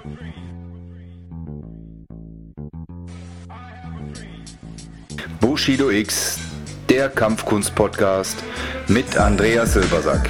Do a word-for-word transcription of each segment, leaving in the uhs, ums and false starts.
Bushido X, der Kampfkunst-Podcast mit Andreas Silbersack.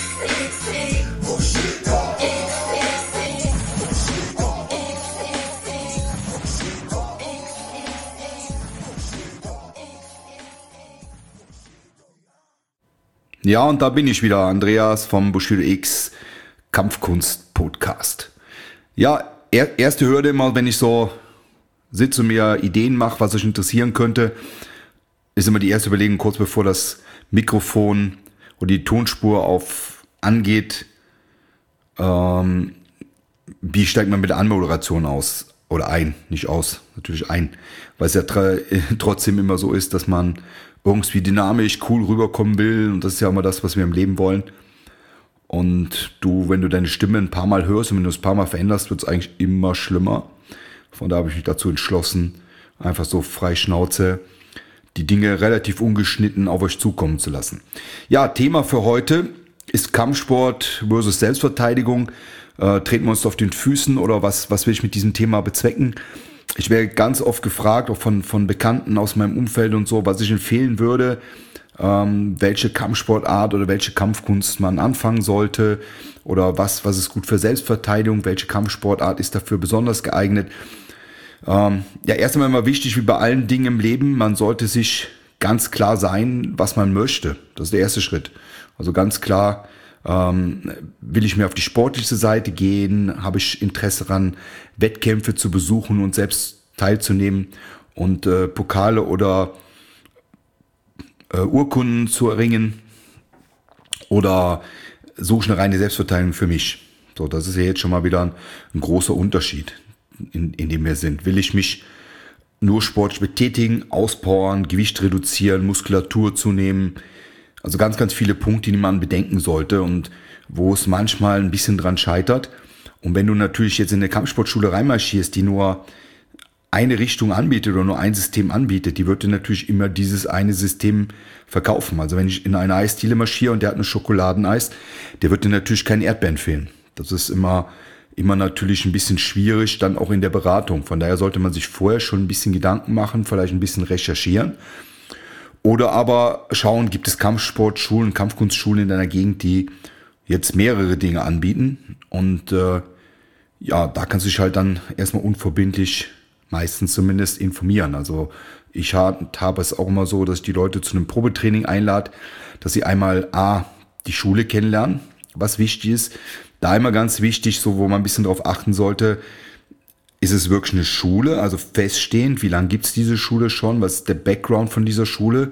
Ja, und da bin ich wieder, Andreas vom Bushido X Kampfkunst-Podcast. Ja, er, erste Hürde immer, wenn ich so sitze und mir Ideen mache, was euch interessieren könnte, ist immer die erste Überlegung, kurz bevor das Mikrofon oder die Tonspur auf angeht, ähm, wie steigt man mit der Anmoderation aus? Oder ein, nicht aus, natürlich ein. Weil es ja tra- trotzdem immer so ist, dass man irgendwie dynamisch, cool rüberkommen will. Und das ist ja immer das, was wir im Leben wollen. Und du, wenn du deine Stimme ein paar Mal hörst und wenn du es ein paar Mal veränderst, wird es eigentlich immer schlimmer. Von da habe ich mich dazu entschlossen, einfach so frei Schnauze die Dinge relativ ungeschnitten auf euch zukommen zu lassen. Ja, Thema für heute ist Kampfsport versus Selbstverteidigung. Äh, treten wir uns auf den Füßen oder was, was will ich mit diesem Thema bezwecken? Ich werde ganz oft gefragt, auch von, von Bekannten aus meinem Umfeld und so, was ich empfehlen würde, ähm, welche Kampfsportart oder welche Kampfkunst man anfangen sollte oder was, was ist gut für Selbstverteidigung, welche Kampfsportart ist dafür besonders geeignet. Ähm, ja, erst einmal immer wichtig, wie bei allen Dingen im Leben, man sollte sich ganz klar sein, was man möchte. Das ist der erste Schritt. Also ganz klar, ähm, will ich mehr auf die sportliche Seite gehen, habe ich Interesse daran, Wettkämpfe zu besuchen und selbst teilzunehmen und äh, Pokale oder äh, Urkunden zu erringen, oder suche ich eine reine Selbstverteidigung für mich. So, das ist ja jetzt schon mal wieder ein, ein großer Unterschied, in, in dem wir sind. Will ich mich nur sportlich betätigen, auspowern, Gewicht reduzieren, Muskulatur zunehmen? Also ganz, ganz viele Punkte, die man bedenken sollte und wo es manchmal ein bisschen dran scheitert. Und wenn du natürlich jetzt in eine Kampfsportschule reinmarschierst, die nur eine Richtung anbietet oder nur ein System anbietet, die wird dir natürlich immer dieses eine System verkaufen. Also wenn ich in eine Eisdiele marschiere und der hat eine Schokoladeneis, der wird dir natürlich kein Erdbeeren fehlen. Das ist immer, immer natürlich ein bisschen schwierig, dann auch in der Beratung. Von daher sollte man sich vorher schon ein bisschen Gedanken machen, vielleicht ein bisschen recherchieren. Oder aber schauen, gibt es Kampfsportschulen, Kampfkunstschulen in deiner Gegend, die jetzt mehrere Dinge anbieten. Und äh, ja, da kannst du dich halt dann erstmal unverbindlich, meistens zumindest, informieren. Also ich habe es auch immer so, dass ich die Leute zu einem Probetraining einlade, dass sie einmal A, die Schule kennenlernen, was wichtig ist. Da immer ganz wichtig, so wo man ein bisschen drauf achten sollte, ist es wirklich eine Schule, also feststehend, wie lange gibt es diese Schule schon, was ist der Background von dieser Schule?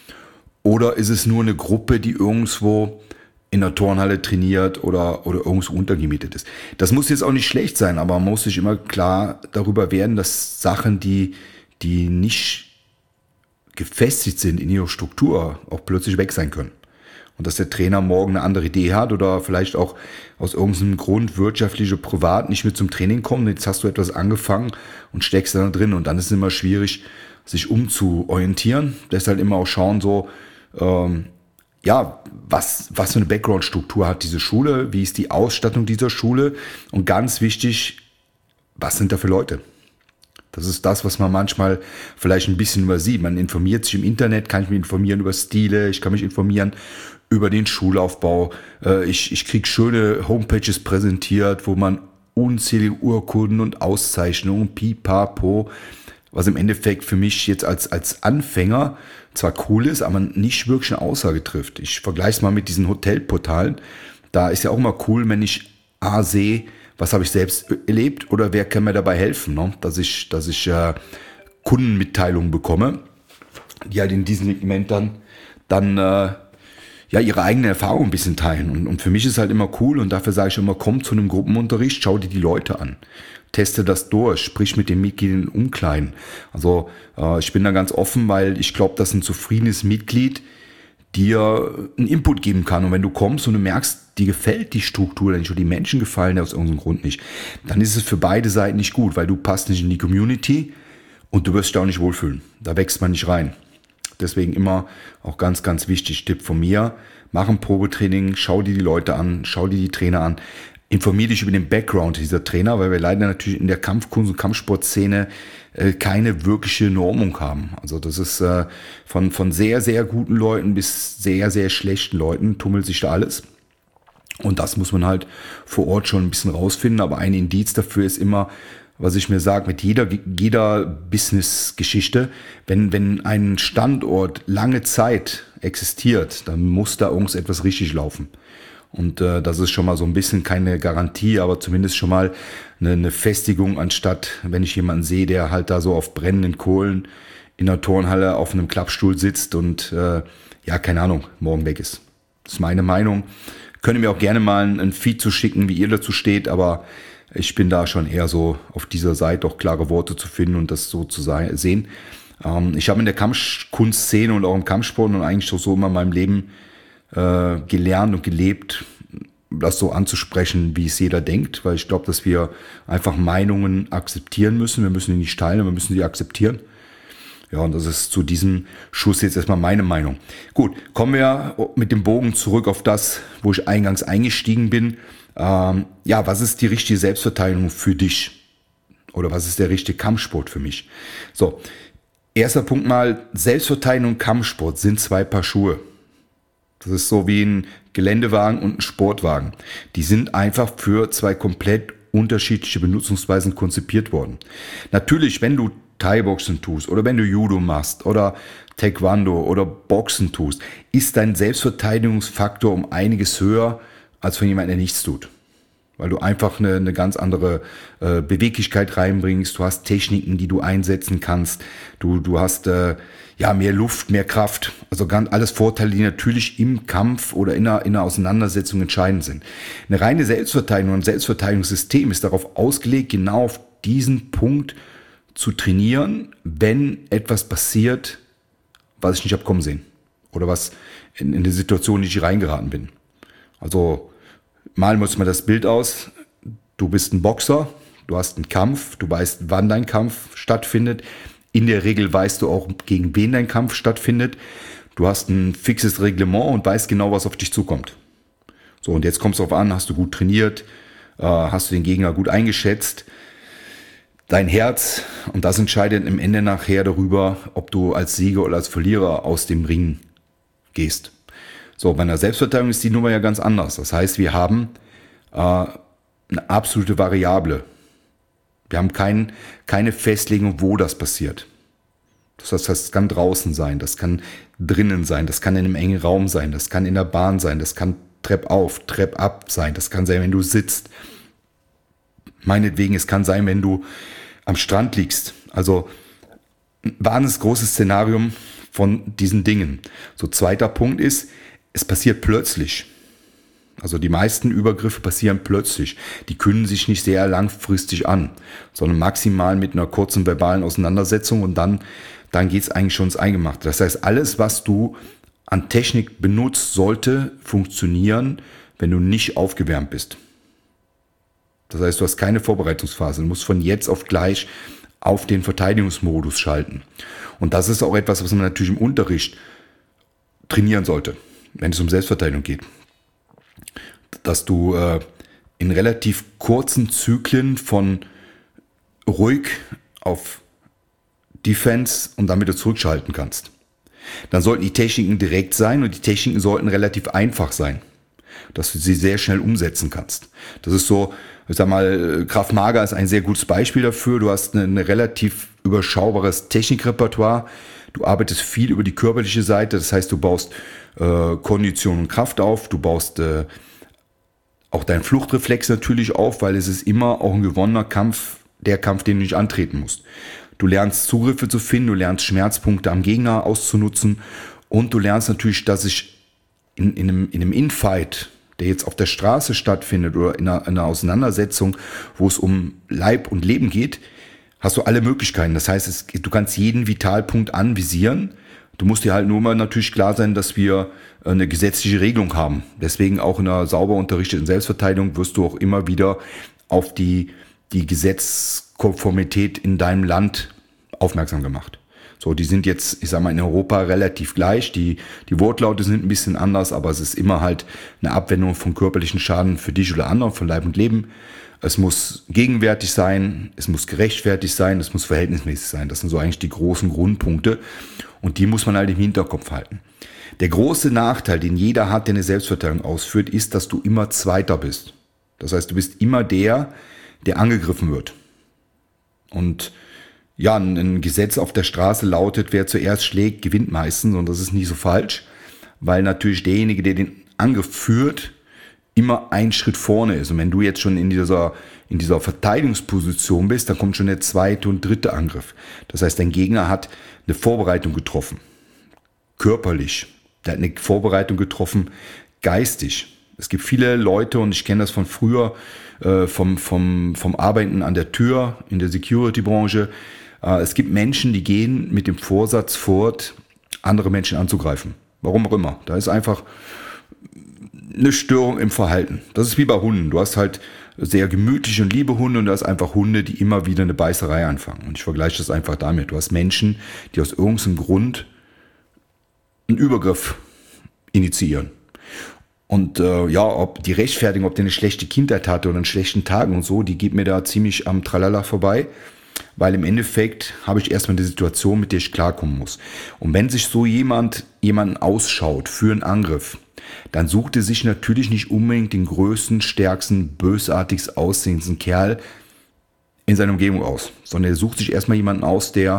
Oder ist es nur eine Gruppe, die irgendwo in der Turnhalle trainiert oder, oder irgendwo untergemietet ist? Das muss jetzt auch nicht schlecht sein, aber man muss sich immer klar darüber werden, dass Sachen, die, die nicht gefestigt sind in ihrer Struktur, auch plötzlich weg sein können. Und dass der Trainer morgen eine andere Idee hat oder vielleicht auch aus irgendeinem Grund, wirtschaftlich oder privat, nicht mehr zum Training kommt. Jetzt hast du etwas angefangen und steckst da drin. Und dann ist es immer schwierig, sich umzuorientieren. Deshalb immer auch schauen, so, ähm, ja, was, was für eine Background-Struktur hat diese Schule? Wie ist die Ausstattung dieser Schule? Und ganz wichtig, was sind da für Leute? Das ist das, was man manchmal vielleicht ein bisschen übersieht. Man informiert sich im Internet, kann ich mich informieren über Stile, ich kann mich informieren über den Schulaufbau. Ich, ich kriege schöne Homepages präsentiert, wo man unzählige Urkunden und Auszeichnungen, pipapo, was im Endeffekt für mich jetzt als, als Anfänger zwar cool ist, aber nicht wirklich eine Aussage trifft. Ich vergleiche es mal mit diesen Hotelportalen. Da ist ja auch immer cool, wenn ich A sehe, was habe ich selbst erlebt oder wer kann mir dabei helfen, ne? dass ich, dass ich äh, Kundenmitteilungen bekomme, die halt in diesem Segment dann, dann äh, ja, ihre eigene Erfahrung ein bisschen teilen. Und, und für mich ist halt immer cool und dafür sage ich immer, komm zu einem Gruppenunterricht, schau dir die Leute an. Teste das durch, sprich mit den Mitgliedern in Umkleiden. Also äh, ich bin da ganz offen, weil ich glaube, dass ein zufriedenes Mitglied dir einen Input geben kann. Und wenn du kommst und du merkst, dir gefällt die Struktur nicht oder die Menschen gefallen dir aus irgendeinem Grund nicht, dann ist es für beide Seiten nicht gut, weil du passt nicht in die Community und du wirst dich auch nicht wohlfühlen. Da wächst man nicht rein. Deswegen immer auch ganz, ganz wichtig, Tipp von mir, mach ein Probetraining, schau dir die Leute an, schau dir die Trainer an. informier dich über den Background dieser Trainer, weil wir leider natürlich in der Kampfkunst- und Kampfsportszene äh, keine wirkliche Normung haben. Also das ist äh, von, von sehr, sehr guten Leuten bis sehr, sehr schlechten Leuten tummelt sich da alles. Und das muss man halt vor Ort schon ein bisschen rausfinden. Aber ein Indiz dafür ist immer, was ich mir sage, mit jeder, jeder Business-Geschichte, wenn, wenn ein Standort lange Zeit existiert, dann muss da irgendwas etwas richtig laufen. Und äh, das ist schon mal so ein bisschen keine Garantie, aber zumindest schon mal eine, eine Festigung, anstatt, wenn ich jemanden sehe, der halt da so auf brennenden Kohlen in der Turnhalle auf einem Klappstuhl sitzt und äh, ja, keine Ahnung, morgen weg ist. Das ist meine Meinung. Könnt ihr mir auch gerne mal ein Feed zu schicken, wie ihr dazu steht, aber ich bin da schon eher so auf dieser Seite auch klare Worte zu finden und das so zu sehen. Ähm, ich habe in der Kampfkunstszene und auch im Kampfsport und eigentlich so immer in meinem Leben äh, gelernt und gelebt, das so anzusprechen, wie es jeder denkt, weil ich glaube, dass wir einfach Meinungen akzeptieren müssen. Wir müssen die nicht teilen, wir müssen die akzeptieren. Ja, und das ist zu diesem Schuss jetzt erstmal meine Meinung. Gut, kommen wir mit dem Bogen zurück auf das, wo ich eingangs eingestiegen bin. Ähm, ja, was ist die richtige Selbstverteidigung für dich? Oder was ist der richtige Kampfsport für mich? So, erster Punkt mal, Selbstverteidigung und Kampfsport sind zwei Paar Schuhe. Das ist so wie ein Geländewagen und ein Sportwagen. Die sind einfach für zwei komplett unterschiedliche Benutzungsweisen konzipiert worden. Natürlich, wenn du Thai-Boxen tust oder wenn du Judo machst oder Taekwondo oder Boxen tust, ist dein Selbstverteidigungsfaktor um einiges höher als von jemandem, der nichts tut. Weil du einfach eine, eine ganz andere äh, Beweglichkeit reinbringst, du hast Techniken, die du einsetzen kannst, du, du hast äh, ja mehr Luft, mehr Kraft, also ganz, alles Vorteile, die natürlich im Kampf oder in einer, in einer Auseinandersetzung entscheidend sind. Eine reine Selbstverteidigung und ein Selbstverteidigungssystem ist darauf ausgelegt, genau auf diesen Punkt zu trainieren, wenn etwas passiert, was ich nicht habe kommen sehen oder was in, in eine Situation, in die ich reingeraten bin. Also malen wir uns mal das Bild aus. Du bist ein Boxer, du hast einen Kampf, du weißt, wann dein Kampf stattfindet. In der Regel weißt du auch, gegen wen dein Kampf stattfindet. Du hast ein fixes Reglement und weißt genau, was auf dich zukommt. So, und jetzt kommt es darauf an, hast du gut trainiert, äh, hast du den Gegner gut eingeschätzt, dein Herz, und das entscheidet im Ende nachher darüber, ob du als Sieger oder als Verlierer aus dem Ring gehst. So, bei einer Selbstverteidigung ist die Nummer ja ganz anders. Das heißt, wir haben äh, eine absolute Variable. Wir haben kein, keine Festlegung, wo das passiert. Das heißt, das kann draußen sein, das kann drinnen sein, das kann in einem engen Raum sein, das kann in der Bahn sein, das kann Trepp auf, Trepp ab sein, das kann sein, wenn du sitzt. Meinetwegen, es kann sein, wenn du am Strand liegst. Also ein wahnsinnig großes Szenarium von diesen Dingen. So, zweiter Punkt ist, es passiert plötzlich. Also die meisten Übergriffe passieren plötzlich. Die künden sich nicht sehr langfristig an, sondern maximal mit einer kurzen verbalen Auseinandersetzung und dann, dann geht es eigentlich schon ins Eingemachte. Das heißt, alles, was du an Technik benutzt, sollte funktionieren, wenn du nicht aufgewärmt bist. Das heißt, du hast keine Vorbereitungsphase. Du musst von jetzt auf gleich auf den Verteidigungsmodus schalten. Und das ist auch etwas, was man natürlich im Unterricht trainieren sollte, wenn es um Selbstverteidigung geht. Dass du äh, in relativ kurzen Zyklen von ruhig auf Defense und dann wieder zurückschalten kannst. Dann sollten die Techniken direkt sein und die Techniken sollten relativ einfach sein, dass du sie sehr schnell umsetzen kannst. Das ist so, ich sag mal, Krav Maga ist ein sehr gutes Beispiel dafür. Du hast ein relativ überschaubares Technikrepertoire. Du arbeitest viel über die körperliche Seite. Das heißt, du baust äh, Kondition und Kraft auf. Du baust äh, auch deinen Fluchtreflex natürlich auf, weil es ist immer auch ein gewonnener Kampf, der Kampf, den du nicht antreten musst. Du lernst Zugriffe zu finden, du lernst Schmerzpunkte am Gegner auszunutzen und du lernst natürlich, dass ich in, in einem, in einem Infight, der jetzt auf der Straße stattfindet oder in einer, in einer Auseinandersetzung, wo es um Leib und Leben geht, hast du alle Möglichkeiten. Das heißt, es, du kannst jeden Vitalpunkt anvisieren. Du musst dir halt nur mal natürlich klar sein, dass wir eine gesetzliche Regelung haben. Deswegen auch in einer sauber unterrichteten Selbstverteidigung wirst du auch immer wieder auf die, die Gesetzkonformität in deinem Land aufmerksam gemacht. So, die sind jetzt, ich sag mal, in Europa relativ gleich. Die, die Wortlaute sind ein bisschen anders, aber es ist immer halt eine Abwendung von körperlichen Schaden für dich oder anderen, von Leib und Leben. Es muss gegenwärtig sein, es muss gerechtfertigt sein, es muss verhältnismäßig sein. Das sind so eigentlich die großen Grundpunkte und die muss man halt im Hinterkopf halten. Der große Nachteil, den jeder hat, der eine Selbstverteidigung ausführt, ist, dass du immer Zweiter bist. Das heißt, du bist immer der, der angegriffen wird. Und ja, ein Gesetz auf der Straße lautet, wer zuerst schlägt, gewinnt meistens. Und das ist nicht so falsch, weil natürlich derjenige, der den Angriff führt, immer einen Schritt vorne ist. Und wenn du jetzt schon in dieser, in dieser Verteidigungsposition bist, dann kommt schon der zweite und dritte Angriff. Das heißt, dein Gegner hat eine Vorbereitung getroffen, körperlich. Der hat eine Vorbereitung getroffen, geistig. Es gibt viele Leute, und ich kenne das von früher, äh, vom, vom, vom Arbeiten an der Tür in der Security-Branche. Äh, es gibt Menschen, die gehen mit dem Vorsatz fort, andere Menschen anzugreifen. Warum auch immer. Da ist einfach eine Störung im Verhalten. Das ist wie bei Hunden. Du hast halt sehr gemütliche und liebe Hunde und du hast einfach Hunde, die immer wieder eine Beißerei anfangen. Und ich vergleiche das einfach damit. Du hast Menschen, die aus irgendeinem Grund einen Übergriff initiieren. Und äh, ja, ob die Rechtfertigung, ob der eine schlechte Kindheit hatte oder einen schlechten Tag und so, die geht mir da ziemlich am Tralala vorbei, weil im Endeffekt habe ich erstmal eine Situation, mit der ich klarkommen muss. Und wenn sich so jemand jemanden ausschaut für einen Angriff, dann sucht er sich natürlich nicht unbedingt den größten, stärksten, bösartigst aussehendsten Kerl in seiner Umgebung aus, sondern er sucht sich erstmal jemanden aus, der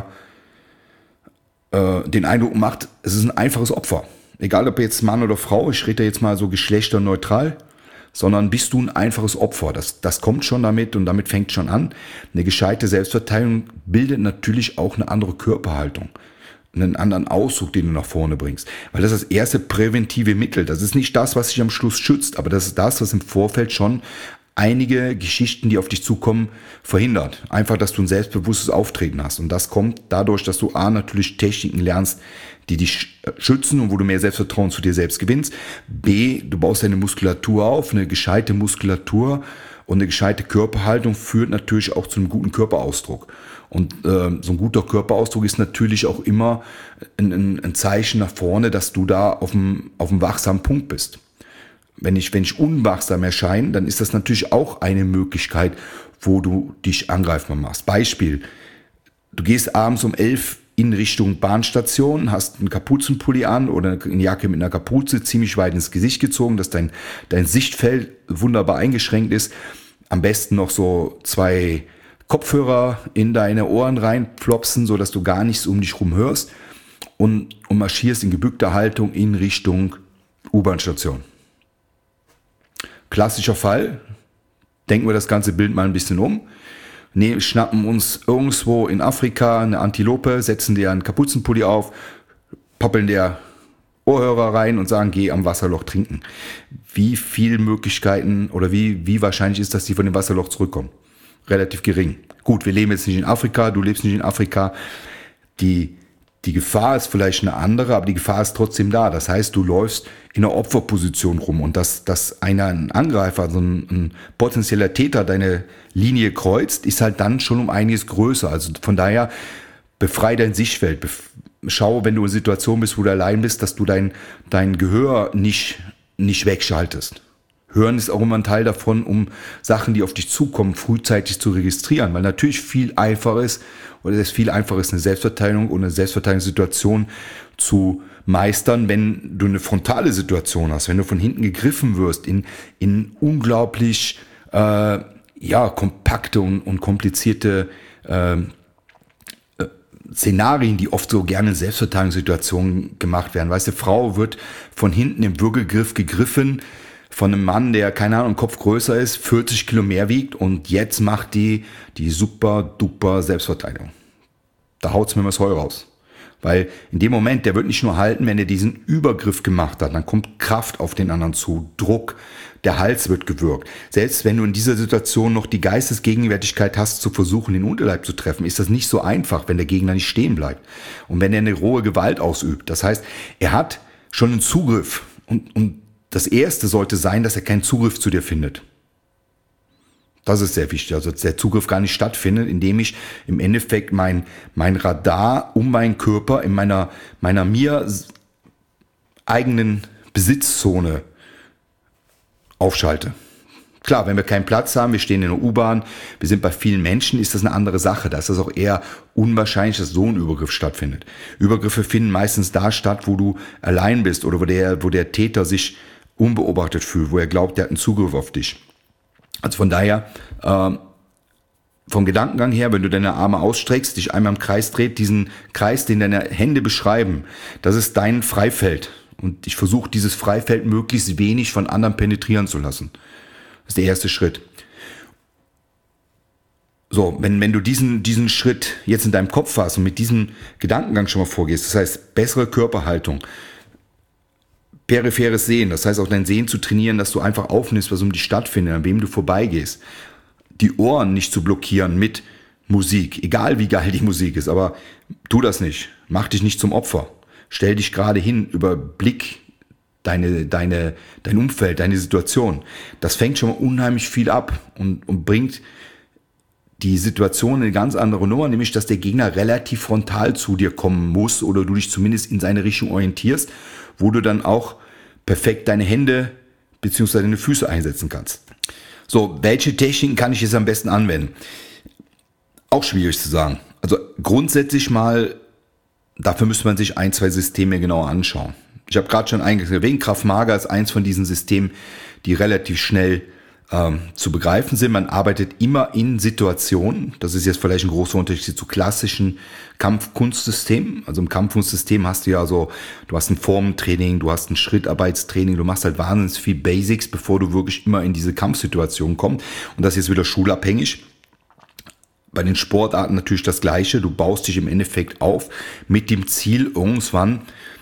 äh, den Eindruck macht, es ist ein einfaches Opfer. Egal ob jetzt Mann oder Frau, ich rede jetzt mal so geschlechterneutral, sondern bist du ein einfaches Opfer. Das, das kommt schon damit und damit fängt schon an. Eine gescheite Selbstverteidigung bildet natürlich auch eine andere Körperhaltung, einen anderen Ausdruck, den du nach vorne bringst. Weil das ist das erste präventive Mittel. Das ist nicht das, was dich am Schluss schützt, aber das ist das, was im Vorfeld schon einige Geschichten, die auf dich zukommen, verhindert. Einfach, dass du ein selbstbewusstes Auftreten hast. Und das kommt dadurch, dass du A, natürlich Techniken lernst, die dich schützen und wo du mehr Selbstvertrauen zu dir selbst gewinnst. B, du baust deine Muskulatur auf. Eine gescheite Muskulatur und eine gescheite Körperhaltung führt natürlich auch zu einem guten Körperausdruck. Und äh, so ein guter Körperausdruck ist natürlich auch immer ein, ein, ein Zeichen nach vorne, dass du da auf dem, auf dem wachsamen Punkt bist. Wenn ich, wenn ich unwachsam erscheine, dann ist das natürlich auch eine Möglichkeit, wo du dich angreifbar machst. Beispiel, du gehst abends um elf in Richtung Bahnstation, hast einen Kapuzenpulli an oder eine Jacke mit einer Kapuze ziemlich weit ins Gesicht gezogen, dass dein, dein Sichtfeld wunderbar eingeschränkt ist. Am besten noch so zwei Kopfhörer in deine Ohren reinplopsen, sodass du gar nichts um dich rum hörst und, und marschierst in gebückter Haltung in Richtung U-Bahn-Station. Klassischer Fall, denken wir das ganze Bild mal ein bisschen um. Nee, schnappen uns irgendwo in Afrika eine Antilope, setzen dir einen Kapuzenpulli auf, poppeln der Ohrhörer rein und sagen, geh am Wasserloch trinken. Wie viele Möglichkeiten oder wie, wie wahrscheinlich ist, dass die von dem Wasserloch zurückkommen? Relativ gering. Gut, wir leben jetzt nicht in Afrika, du lebst nicht in Afrika. Die, die Gefahr ist vielleicht eine andere, aber die Gefahr ist trotzdem da. Das heißt, du läufst in einer Opferposition rum und dass, dass einer, ein Angreifer, also ein, ein potenzieller Täter deine Linie kreuzt, ist halt dann schon um einiges größer. Also von daher befrei dein Sichtfeld. Bef- Schau, wenn du in einer Situation bist, wo du allein bist, dass du dein, dein Gehör nicht, nicht wegschaltest. Hören ist auch immer ein Teil davon, um Sachen, die auf dich zukommen, frühzeitig zu registrieren, weil natürlich viel einfacher ist, oder es ist viel einfacher ist, eine Selbstverteidigung oder eine Selbstverteidigungssituation zu meistern, wenn du eine frontale Situation hast, wenn du von hinten gegriffen wirst in, in unglaublich äh, ja, kompakte und, und komplizierte äh, Szenarien, die oft so gerne in Selbstverteidigungssituationen gemacht werden. Weißt du, Frau wird von hinten im Würgegriff gegriffen von einem Mann, der, keine Ahnung, Kopf größer ist, vierzig Kilo mehr wiegt und jetzt macht die die super duper Selbstverteidigung. Da haut's mir das Heu raus. Weil in dem Moment, der wird nicht nur halten, wenn er diesen Übergriff gemacht hat, dann kommt Kraft auf den anderen zu, Druck, der Hals wird gewürgt. Selbst wenn du in dieser Situation noch die Geistesgegenwärtigkeit hast, zu versuchen, den Unterleib zu treffen, ist das nicht so einfach, wenn der Gegner nicht stehen bleibt. Und wenn er eine rohe Gewalt ausübt. Das heißt, er hat schon einen Zugriff. Und, und das Erste sollte sein, dass er keinen Zugriff zu dir findet. Das ist sehr wichtig, also dass der Zugriff gar nicht stattfindet, indem ich im Endeffekt mein, mein Radar um meinen Körper in meiner, meiner mir eigenen Besitzzone aufschalte. Klar, wenn wir keinen Platz haben, wir stehen in der U-Bahn, wir sind bei vielen Menschen, ist das eine andere Sache. Da ist es auch eher unwahrscheinlich, dass so ein Übergriff stattfindet. Übergriffe finden meistens da statt, wo du allein bist oder wo der, wo der Täter sich unbeobachtet fühlt, wo er glaubt, der hat einen Zugriff auf dich. Also von daher, äh, vom Gedankengang her, wenn du deine Arme ausstreckst, dich einmal im Kreis dreht, diesen Kreis, den deine Hände beschreiben, das ist dein Freifeld. Und ich versuche, dieses Freifeld möglichst wenig von anderen penetrieren zu lassen. Das ist der erste Schritt. So, wenn, wenn du diesen, diesen Schritt jetzt in deinem Kopf hast und mit diesem Gedankengang schon mal vorgehst, das heißt bessere Körperhaltung, peripheres Sehen, das heißt auch dein Sehen zu trainieren, dass du einfach aufnimmst, was um dich stattfindet, an wem du vorbeigehst. Die Ohren nicht zu blockieren mit Musik, egal wie geil die Musik ist, aber tu das nicht. Mach dich nicht zum Opfer. Stell dich gerade hin, überblick deine, deine, dein Umfeld, deine Situation. Das fängt schon mal unheimlich viel ab und, und bringt die Situation in eine ganz andere Nummer, nämlich dass der Gegner relativ frontal zu dir kommen muss oder du dich zumindest in seine Richtung orientierst, wo du dann auch perfekt deine Hände bzw. deine Füße einsetzen kannst. So, welche Techniken kann ich jetzt am besten anwenden? Auch schwierig zu sagen. Also grundsätzlich mal, dafür müsste man sich ein, zwei Systeme genauer anschauen. Ich habe gerade schon eingangs erwähnt, Krav Maga ist eins von diesen Systemen, die relativ schnell ähm, zu begreifen sind. Man arbeitet immer in Situationen. Das ist jetzt vielleicht ein großer Unterschied zu klassischen Kampfkunstsystemen. Also im Kampfkunstsystem hast du ja so, du hast ein Formentraining, du hast ein Schrittarbeitstraining, du machst halt wahnsinnig viel Basics, bevor du wirklich immer in diese Kampfsituation kommst. Und das ist jetzt wieder schulabhängig. Bei den Sportarten natürlich das Gleiche. Du baust dich im Endeffekt auf mit dem Ziel, irgendwann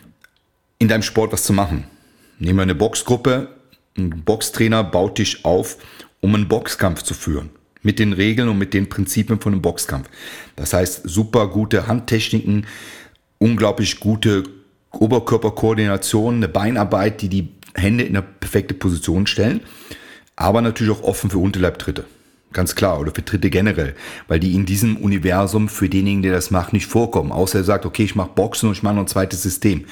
in deinem Sport was zu machen. Nehmen wir eine Boxgruppe, ein Boxtrainer baut dich auf, um einen Boxkampf zu führen. Mit den Regeln und mit den Prinzipien von einem Boxkampf. Das heißt, super gute Handtechniken, unglaublich gute Oberkörperkoordination, eine Beinarbeit, die die Hände in eine perfekte Position stellen, aber natürlich auch offen für Unterleibtritte. Ganz klar, oder für Tritte generell, weil die in diesem Universum für denjenigen, der das macht, nicht vorkommen. Außer er sagt, okay, ich mache Boxen und ich mache noch ein zweites System.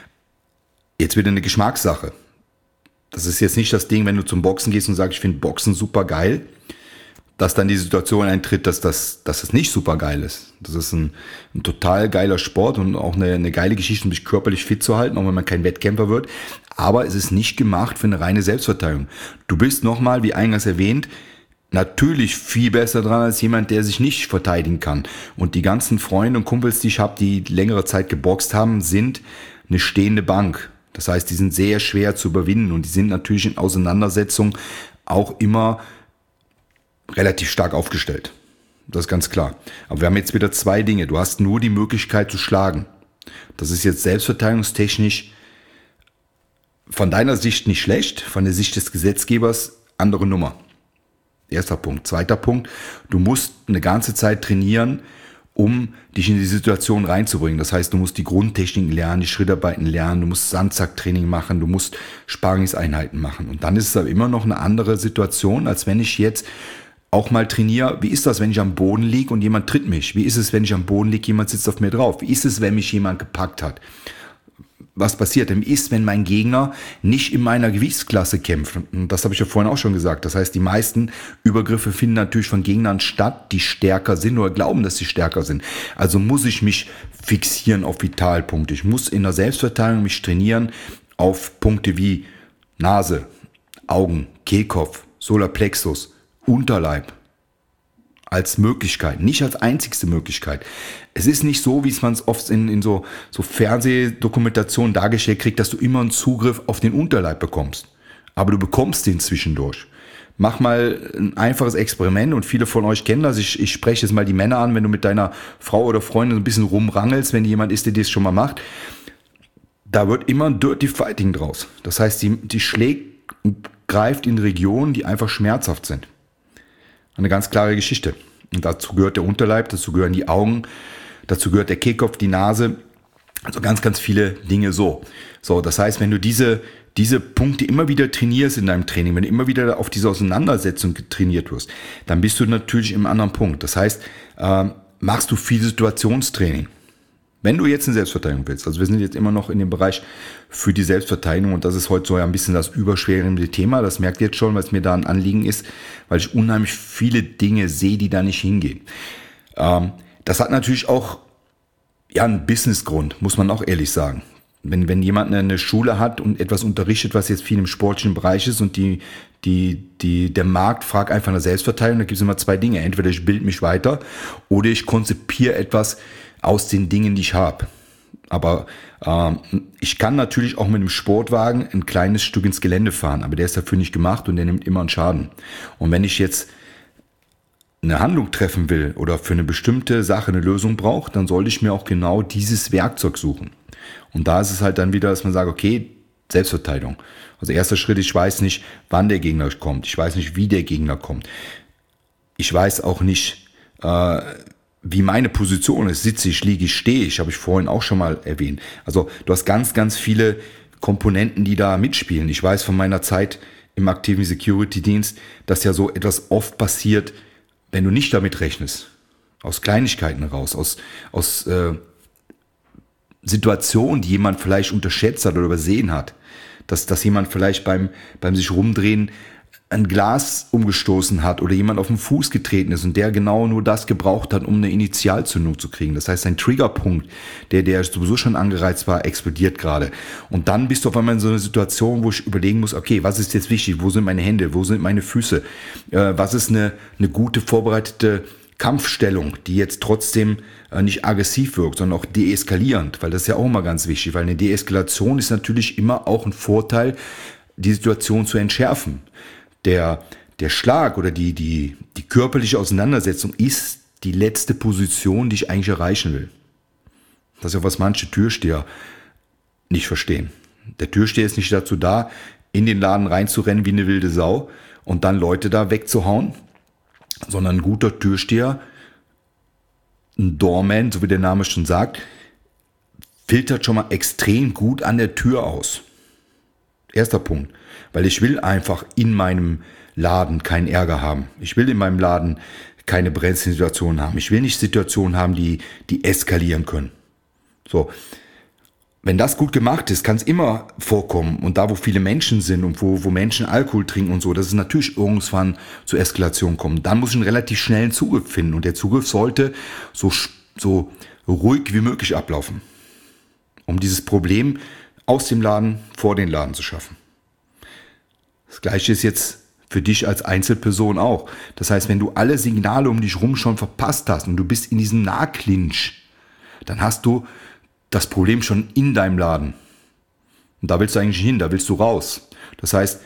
Jetzt wieder eine Geschmackssache. Das ist jetzt nicht das Ding, wenn du zum Boxen gehst und sagst, ich finde Boxen super geil, dass dann die Situation eintritt, dass das, dass das nicht super geil ist. Das ist ein, ein total geiler Sport und auch eine, eine geile Geschichte, um sich körperlich fit zu halten, auch wenn man kein Wettkämpfer wird. Aber es ist nicht gemacht für eine reine Selbstverteidigung. Du bist nochmal, wie eingangs erwähnt, natürlich viel besser dran als jemand, der sich nicht verteidigen kann. Und die ganzen Freunde und Kumpels, die ich habe, die längere Zeit geboxt haben, sind eine stehende Bank. Das heißt, die sind sehr schwer zu überwinden und die sind natürlich in Auseinandersetzungen auch immer relativ stark aufgestellt. Das ist ganz klar. Aber wir haben jetzt wieder zwei Dinge. Du hast nur die Möglichkeit zu schlagen. Das ist jetzt selbstverteidigungstechnisch von deiner Sicht nicht schlecht, von der Sicht des Gesetzgebers andere Nummer. Erster Punkt. Zweiter Punkt, du musst eine ganze Zeit trainieren, um dich in die Situation reinzubringen. Das heißt, du musst die Grundtechniken lernen, die Schrittarbeiten lernen, du musst Sandsacktraining machen, du musst Sparingseinheiten machen. Und dann ist es aber immer noch eine andere Situation, als wenn ich jetzt auch mal trainiere. Wie ist das, wenn ich am Boden liege und jemand tritt mich? Wie ist es, wenn ich am Boden liege, jemand sitzt auf mir drauf? Wie ist es, wenn mich jemand gepackt hat? Was passiert denn ist, wenn mein Gegner nicht in meiner Gewichtsklasse kämpft? Und das habe ich ja vorhin auch schon gesagt. Das heißt, die meisten Übergriffe finden natürlich von Gegnern statt, die stärker sind oder glauben, dass sie stärker sind. Also muss ich mich fixieren auf Vitalpunkte. Ich muss in der Selbstverteidigung mich trainieren auf Punkte wie Nase, Augen, Kehlkopf, Solarplexus, Unterleib. Als Möglichkeit, nicht als einzigste Möglichkeit. Es ist nicht so, wie es man es oft in, in so, so Fernsehdokumentationen dargestellt kriegt, dass du immer einen Zugriff auf den Unterleib bekommst. Aber du bekommst den zwischendurch. Mach mal ein einfaches Experiment und viele von euch kennen das. Ich, ich spreche jetzt mal die Männer an, wenn du mit deiner Frau oder Freundin ein bisschen rumrangelst, wenn jemand ist, der das schon mal macht. Da wird immer ein Dirty Fighting draus. Das heißt, die, die schlägt und greift in Regionen, die einfach schmerzhaft sind. Eine ganz klare Geschichte. Und dazu gehört der Unterleib, dazu gehören die Augen, dazu gehört der Kehlkopf, die Nase. Also ganz, ganz viele Dinge so. So, das heißt, wenn du diese diese Punkte immer wieder trainierst in deinem Training, wenn du immer wieder auf diese Auseinandersetzung trainiert wirst, dann bist du natürlich im anderen Punkt. Das heißt, äh, machst du viel Situationstraining. Wenn du jetzt eine Selbstverteidigung willst, also wir sind jetzt immer noch in dem Bereich für die Selbstverteidigung und das ist heute so ein bisschen das überschwere Thema, das merkt ihr jetzt schon, weil es mir da ein Anliegen ist, weil ich unheimlich viele Dinge sehe, die da nicht hingehen. Ähm, das hat natürlich auch ja einen Businessgrund, muss man auch ehrlich sagen. Wenn, wenn jemand eine Schule hat und etwas unterrichtet, was jetzt viel im sportlichen Bereich ist und die, die, die, der Markt fragt einfach nach Selbstverteidigung, da gibt es immer zwei Dinge. Entweder ich bilde mich weiter oder ich konzipiere etwas aus den Dingen, die ich habe. Aber ähm, ich kann natürlich auch mit einem Sportwagen ein kleines Stück ins Gelände fahren, aber der ist dafür nicht gemacht und der nimmt immer einen Schaden. Und wenn ich jetzt eine Handlung treffen will oder für eine bestimmte Sache eine Lösung brauche, dann sollte ich mir auch genau dieses Werkzeug suchen. Und da ist es halt dann wieder, dass man sagt, okay, Selbstverteidigung. Also erster Schritt, ich weiß nicht, wann der Gegner kommt. Ich weiß nicht, wie der Gegner kommt. Ich weiß auch nicht, äh, wie meine Position ist. Sitze ich, liege ich, stehe ich, habe ich vorhin auch schon mal erwähnt. Also du hast ganz, ganz viele Komponenten, die da mitspielen. Ich weiß von meiner Zeit im aktiven Security-Dienst, dass ja so etwas oft passiert, wenn du nicht damit rechnest. Aus Kleinigkeiten raus, aus, aus äh, Situation, die jemand vielleicht unterschätzt hat oder übersehen hat, dass, dass jemand vielleicht beim, beim sich rumdrehen ein Glas umgestoßen hat oder jemand auf den Fuß getreten ist und der genau nur das gebraucht hat, um eine Initialzündung zu kriegen. Das heißt, ein Triggerpunkt, der, der sowieso schon angereizt war, explodiert gerade. Und dann bist du auf einmal in so einer Situation, wo ich überlegen muss, okay, was ist jetzt wichtig? Wo sind meine Hände? Wo sind meine Füße? Äh, was ist eine, eine gute vorbereitete Kampfstellung, die jetzt trotzdem äh, nicht aggressiv wirkt, sondern auch deeskalierend, weil das ist ja auch immer ganz wichtig, weil eine Deeskalation ist natürlich immer auch ein Vorteil, die Situation zu entschärfen. Der, der Schlag oder die, die, die körperliche Auseinandersetzung ist die letzte Position, die ich eigentlich erreichen will. Das ist ja, was manche Türsteher nicht verstehen. Der Türsteher ist nicht dazu da, in den Laden reinzurennen wie eine wilde Sau und dann Leute da wegzuhauen, sondern ein guter Türsteher, ein Doorman, so wie der Name schon sagt, filtert schon mal extrem gut an der Tür aus. Erster Punkt, weil ich will einfach in meinem Laden keinen Ärger haben. Ich will in meinem Laden keine brenzlichen Situationen haben. Ich will nicht Situationen haben, die, die eskalieren können. So, wenn das gut gemacht ist, kann es immer vorkommen. Und da, wo viele Menschen sind und wo, wo Menschen Alkohol trinken und so, dass es natürlich irgendwann zur Eskalation kommt. Dann muss ich einen relativ schnellen Zugriff finden. Und der Zugriff sollte so, so ruhig wie möglich ablaufen, um dieses Problem aus dem Laden vor den Laden zu schaffen. Das Gleiche ist jetzt für dich als Einzelperson auch. Das heißt, wenn du alle Signale um dich rum schon verpasst hast und du bist in diesem Nahclinch, dann hast du das Problem schon in deinem Laden. Und da willst du eigentlich hin, da willst du raus. Das heißt,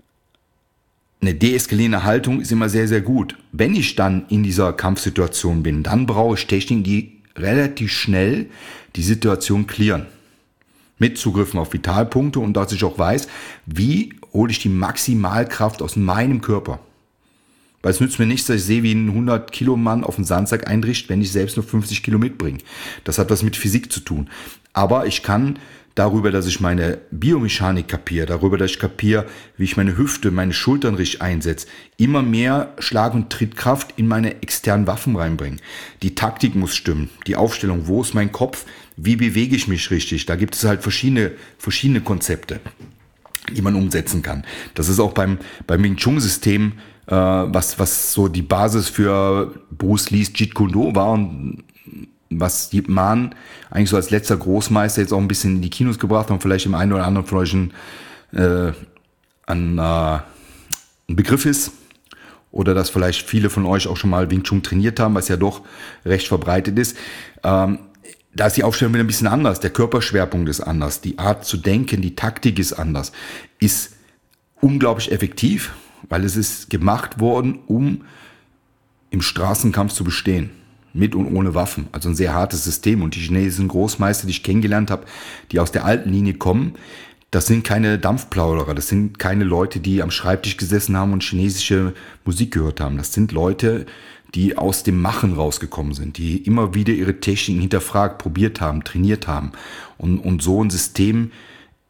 eine deeskalierende Haltung ist immer sehr, sehr gut. Wenn ich dann in dieser Kampfsituation bin, dann brauche ich Techniken, die relativ schnell die Situation klären. Mit Zugriffen auf Vitalpunkte und dass ich auch weiß, wie hole ich die Maximalkraft aus meinem Körper. Weil es nützt mir nichts, dass ich sehe, wie ein hundert Kilo Mann auf den Sandsack einbricht, wenn ich selbst nur fünfzig Kilo mitbringe. Das hat was mit Physik zu tun. Aber ich kann darüber, dass ich meine Biomechanik kapiere, darüber, dass ich kapiere, wie ich meine Hüfte, meine Schultern richtig einsetze, immer mehr Schlag- und Trittkraft in meine externen Waffen reinbringen. Die Taktik muss stimmen, die Aufstellung, wo ist mein Kopf, wie bewege ich mich richtig. Da gibt es halt verschiedene, verschiedene Konzepte, die man umsetzen kann. Das ist auch beim, beim Wing Chun-System, äh, was, was so die Basis für Bruce Lees Jeet Kune Do war und was Yip Man eigentlich so als letzter Großmeister jetzt auch ein bisschen in die Kinos gebracht hat und vielleicht im einen oder anderen von euch ein, äh, ein, äh, ein Begriff ist. Oder dass vielleicht viele von euch auch schon mal Wing Chun trainiert haben, was ja doch recht verbreitet ist. Ähm, da ist die Aufstellung wieder ein bisschen anders. Der Körperschwerpunkt ist anders. Die Art zu denken, die Taktik ist anders. Ist unglaublich effektiv, weil es ist gemacht worden, um im Straßenkampf zu bestehen. Mit und ohne Waffen. Also ein sehr hartes System. Und die chinesischen Großmeister, die ich kennengelernt habe, die aus der alten Linie kommen, das sind keine Dampfplauderer. Das sind keine Leute, die am Schreibtisch gesessen haben und chinesische Musik gehört haben. Das sind Leute, die aus dem Machen rausgekommen sind, die immer wieder ihre Techniken hinterfragt, probiert haben, trainiert haben und, und so ein System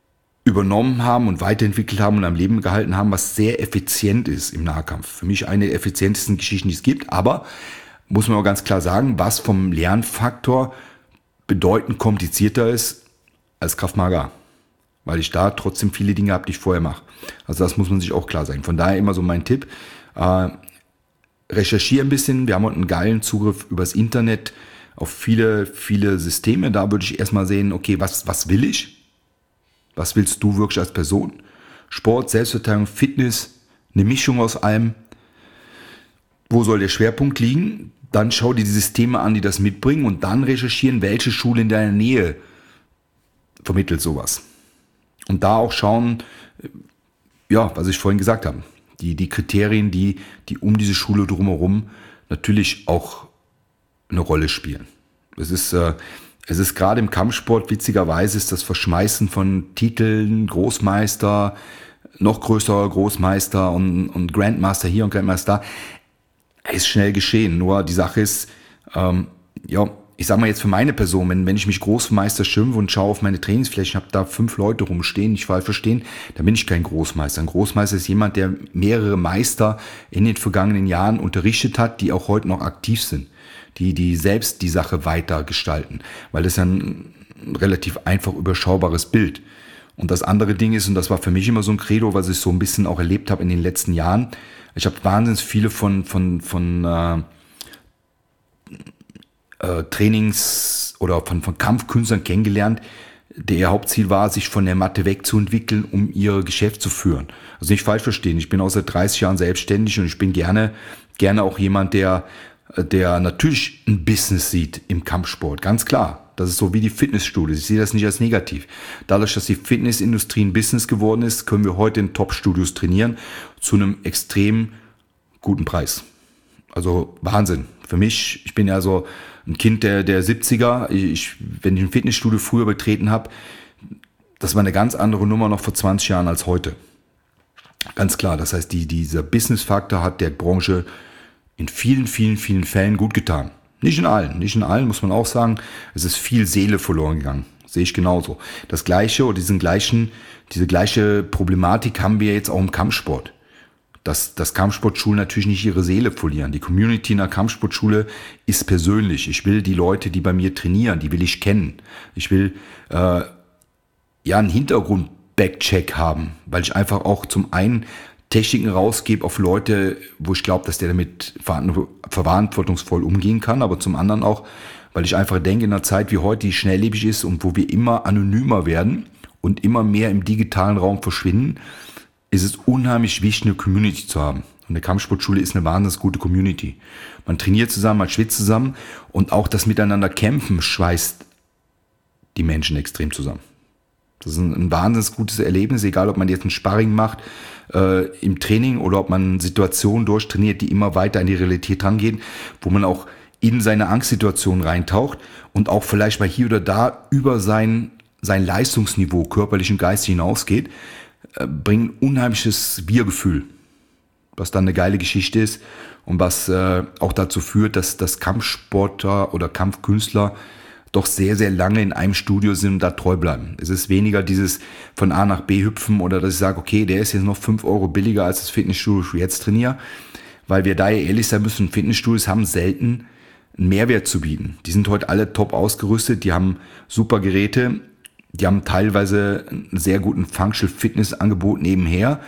übernommen haben und weiterentwickelt haben und am Leben gehalten haben, was sehr effizient ist im Nahkampf. Für mich eine der effizientesten Geschichten, die es gibt, aber muss man auch ganz klar sagen, was vom Lernfaktor bedeutend komplizierter ist als Krav Maga, weil ich da trotzdem viele Dinge habe, die ich vorher mache. Also das muss man sich auch klar sein. Von daher immer so mein Tipp, äh, recherchiere ein bisschen. Wir haben heute einen geilen Zugriff übers Internet auf viele, viele Systeme. Da würde ich erstmal sehen, okay, was, was will ich? Was willst du wirklich als Person? Sport, Selbstverteidigung, Fitness, eine Mischung aus allem. Wo soll der Schwerpunkt liegen? Dann schau dir die Systeme an, die das mitbringen und dann recherchieren, welche Schule in deiner Nähe vermittelt sowas. Und da auch schauen, ja, was ich vorhin gesagt habe, die, die Kriterien, die, die um diese Schule drumherum natürlich auch eine Rolle spielen. Es ist, äh, es ist gerade im Kampfsport, witzigerweise, ist das Verschmeißen von Titeln, Großmeister, noch größerer Großmeister und, und Grandmaster hier und Grandmaster da, ist schnell geschehen. Nur die Sache ist, ähm, ja, ich sag mal jetzt für meine Person, wenn, wenn ich mich Großmeister schimpfe und schaue auf meine Trainingsflächen, habe da fünf Leute rumstehen, nicht falsch verstehen, dann bin ich kein Großmeister. Ein Großmeister ist jemand, der mehrere Meister in den vergangenen Jahren unterrichtet hat, die auch heute noch aktiv sind, die, die selbst die Sache weiter gestalten, weil das ja ein relativ einfach überschaubares Bild. Und das andere Ding ist, und das war für mich immer so ein Credo, was ich so ein bisschen auch erlebt habe in den letzten Jahren, ich habe wahnsinnig viele von, von, von äh, äh, Trainings- oder von, von Kampfkünstlern kennengelernt, der ihr Hauptziel war, sich von der Matte wegzuentwickeln, um ihr Geschäft zu führen. Also nicht falsch verstehen, ich bin auch seit dreißig Jahren selbstständig und ich bin gerne, gerne auch jemand, der, der natürlich ein Business sieht im Kampfsport, ganz klar. Das ist so wie die Fitnessstudios. Ich sehe das nicht als negativ. Dadurch, dass die Fitnessindustrie ein Business geworden ist, können wir heute in Top-Studios trainieren zu einem extrem guten Preis. Also Wahnsinn. Für mich, ich bin ja so ein Kind der, der siebziger. Ich, wenn ich ein Fitnessstudio früher betreten habe, das war eine ganz andere Nummer noch vor zwanzig Jahren als heute. Ganz klar. Das heißt, die, dieser Business-Faktor hat der Branche in vielen, vielen, vielen Fällen gut getan. Nicht in allen, nicht in allen, muss man auch sagen. Es ist viel Seele verloren gegangen. Sehe ich genauso. Das gleiche oder diesen gleichen, diese gleiche Problematik haben wir jetzt auch im Kampfsport. Dass, dass Kampfsportschulen natürlich nicht ihre Seele verlieren. Die Community in der Kampfsportschule ist persönlich. Ich will die Leute, die bei mir trainieren, die will ich kennen. Ich will äh, ja einen Hintergrund-Backcheck haben, weil ich einfach auch zum einen Techniken rausgebe auf Leute, wo ich glaube, dass der damit verantwortungsvoll umgehen kann, aber zum anderen auch, weil ich einfach denke, in einer Zeit wie heute, die schnelllebig ist und wo wir immer anonymer werden und immer mehr im digitalen Raum verschwinden, ist es unheimlich wichtig, eine Community zu haben. Und eine Kampfsportschule ist eine wahnsinnig gute Community. Man trainiert zusammen, man schwitzt zusammen und auch das Miteinander kämpfen schweißt die Menschen extrem zusammen. Das ist ein, ein wahnsinnig gutes Erlebnis, egal ob man jetzt ein Sparring macht äh, im Training oder ob man Situationen durchtrainiert, die immer weiter in die Realität rangehen, wo man auch in seine Angstsituation reintaucht und auch vielleicht mal hier oder da über sein, sein Leistungsniveau, körperlich und geistig hinausgeht, äh, bringt ein unheimliches Wir-Gefühl, was dann eine geile Geschichte ist und was äh, auch dazu führt, dass, dass Kampfsportler oder Kampfkünstler doch sehr, sehr lange in einem Studio sind und da treu bleiben. Es ist weniger dieses von A nach B hüpfen oder dass ich sage, okay, der ist jetzt noch fünf Euro billiger als das Fitnessstudio, das ich jetzt trainiere, weil wir da ja ehrlich sein müssen, Fitnessstudios haben selten einen Mehrwert zu bieten. Die sind heute alle top ausgerüstet, die haben super Geräte, die haben teilweise einen sehr guten Functional Fitness Angebot nebenher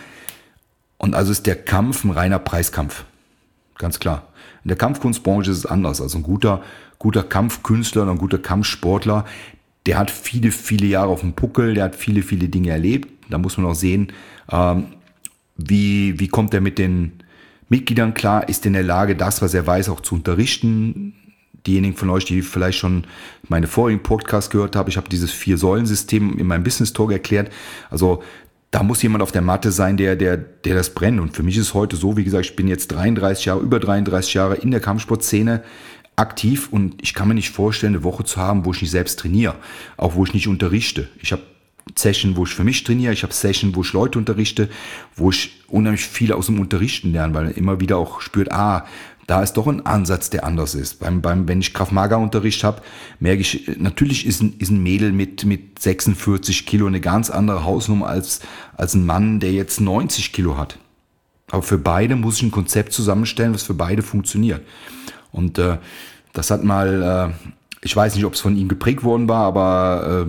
und also ist der Kampf ein reiner Preiskampf. Ganz klar. In der Kampfkunstbranche ist es anders. Also ein guter, guter Kampfkünstler oder ein guter Kampfsportler, der hat viele, viele Jahre auf dem Puckel, der hat viele, viele Dinge erlebt. Da muss man auch sehen, ähm, wie, wie kommt er mit den Mitgliedern klar, ist er in der Lage, das, was er weiß, auch zu unterrichten. Diejenigen von euch, die vielleicht schon meine vorigen Podcasts gehört haben, ich habe dieses Vier-Säulen-System in meinem Business-Talk erklärt. Also da muss jemand auf der Matte sein, der, der, der das brennt. Und für mich ist es heute so, wie gesagt, ich bin jetzt dreiunddreißig Jahre, über dreiunddreißig Jahre in der Kampfsportszene aktiv und ich kann mir nicht vorstellen, eine Woche zu haben, wo ich nicht selbst trainiere, auch wo ich nicht unterrichte. Ich habe Session, wo ich für mich trainiere, ich habe Session, wo ich Leute unterrichte, wo ich unheimlich viel aus dem Unterrichten lerne, weil immer wieder auch spürt, ah, da ist doch ein Ansatz, der anders ist. Beim, beim, wenn ich Krav-Maga-Unterricht habe, merke ich, natürlich ist ein, ist ein Mädel mit, mit sechsundvierzig Kilo eine ganz andere Hausnummer als, als ein Mann, der jetzt neunzig Kilo hat. Aber für beide muss ich ein Konzept zusammenstellen, was für beide funktioniert. Und äh, das hat mal, äh, ich weiß nicht, ob es von ihm geprägt worden war, aber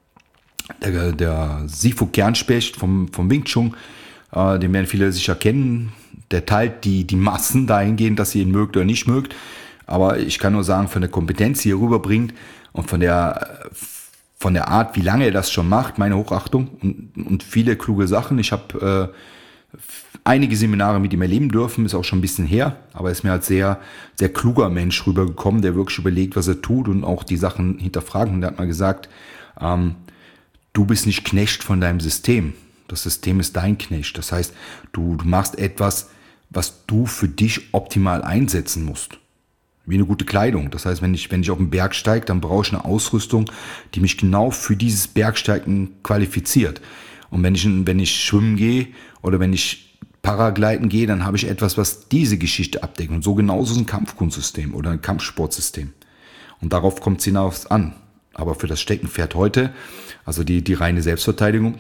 äh, der, der Sifu Kernspecht vom, vom Wing Chun, äh, den werden viele sicher kennen, der teilt die, die Massen dahingehend, dass ihr ihn mögt oder nicht mögt. Aber ich kann nur sagen, von der Kompetenz, die er rüberbringt und von der, von der Art, wie lange er das schon macht, meine Hochachtung und, und viele kluge Sachen. Ich habe äh, einige Seminare mit ihm erleben dürfen, ist auch schon ein bisschen her, aber er ist mir als sehr, sehr kluger Mensch rübergekommen, der wirklich überlegt, was er tut und auch die Sachen hinterfragt. Und er hat mal gesagt, ähm, du bist nicht Knecht von deinem System. Das System ist dein Knecht. Das heißt, du, du machst etwas, was du für dich optimal einsetzen musst. Wie eine gute Kleidung. Das heißt, wenn ich, wenn ich auf den Berg steige, dann brauche ich eine Ausrüstung, die mich genau für dieses Bergsteigen qualifiziert. Und wenn ich, wenn ich schwimmen gehe oder wenn ich Paragliden gehe, dann habe ich etwas, was diese Geschichte abdeckt. Und so genauso ist ein Kampfkunstsystem oder ein Kampfsportsystem. Und darauf kommt es hinaus an. Aber für das Steckenpferd heute, also die, die reine Selbstverteidigung,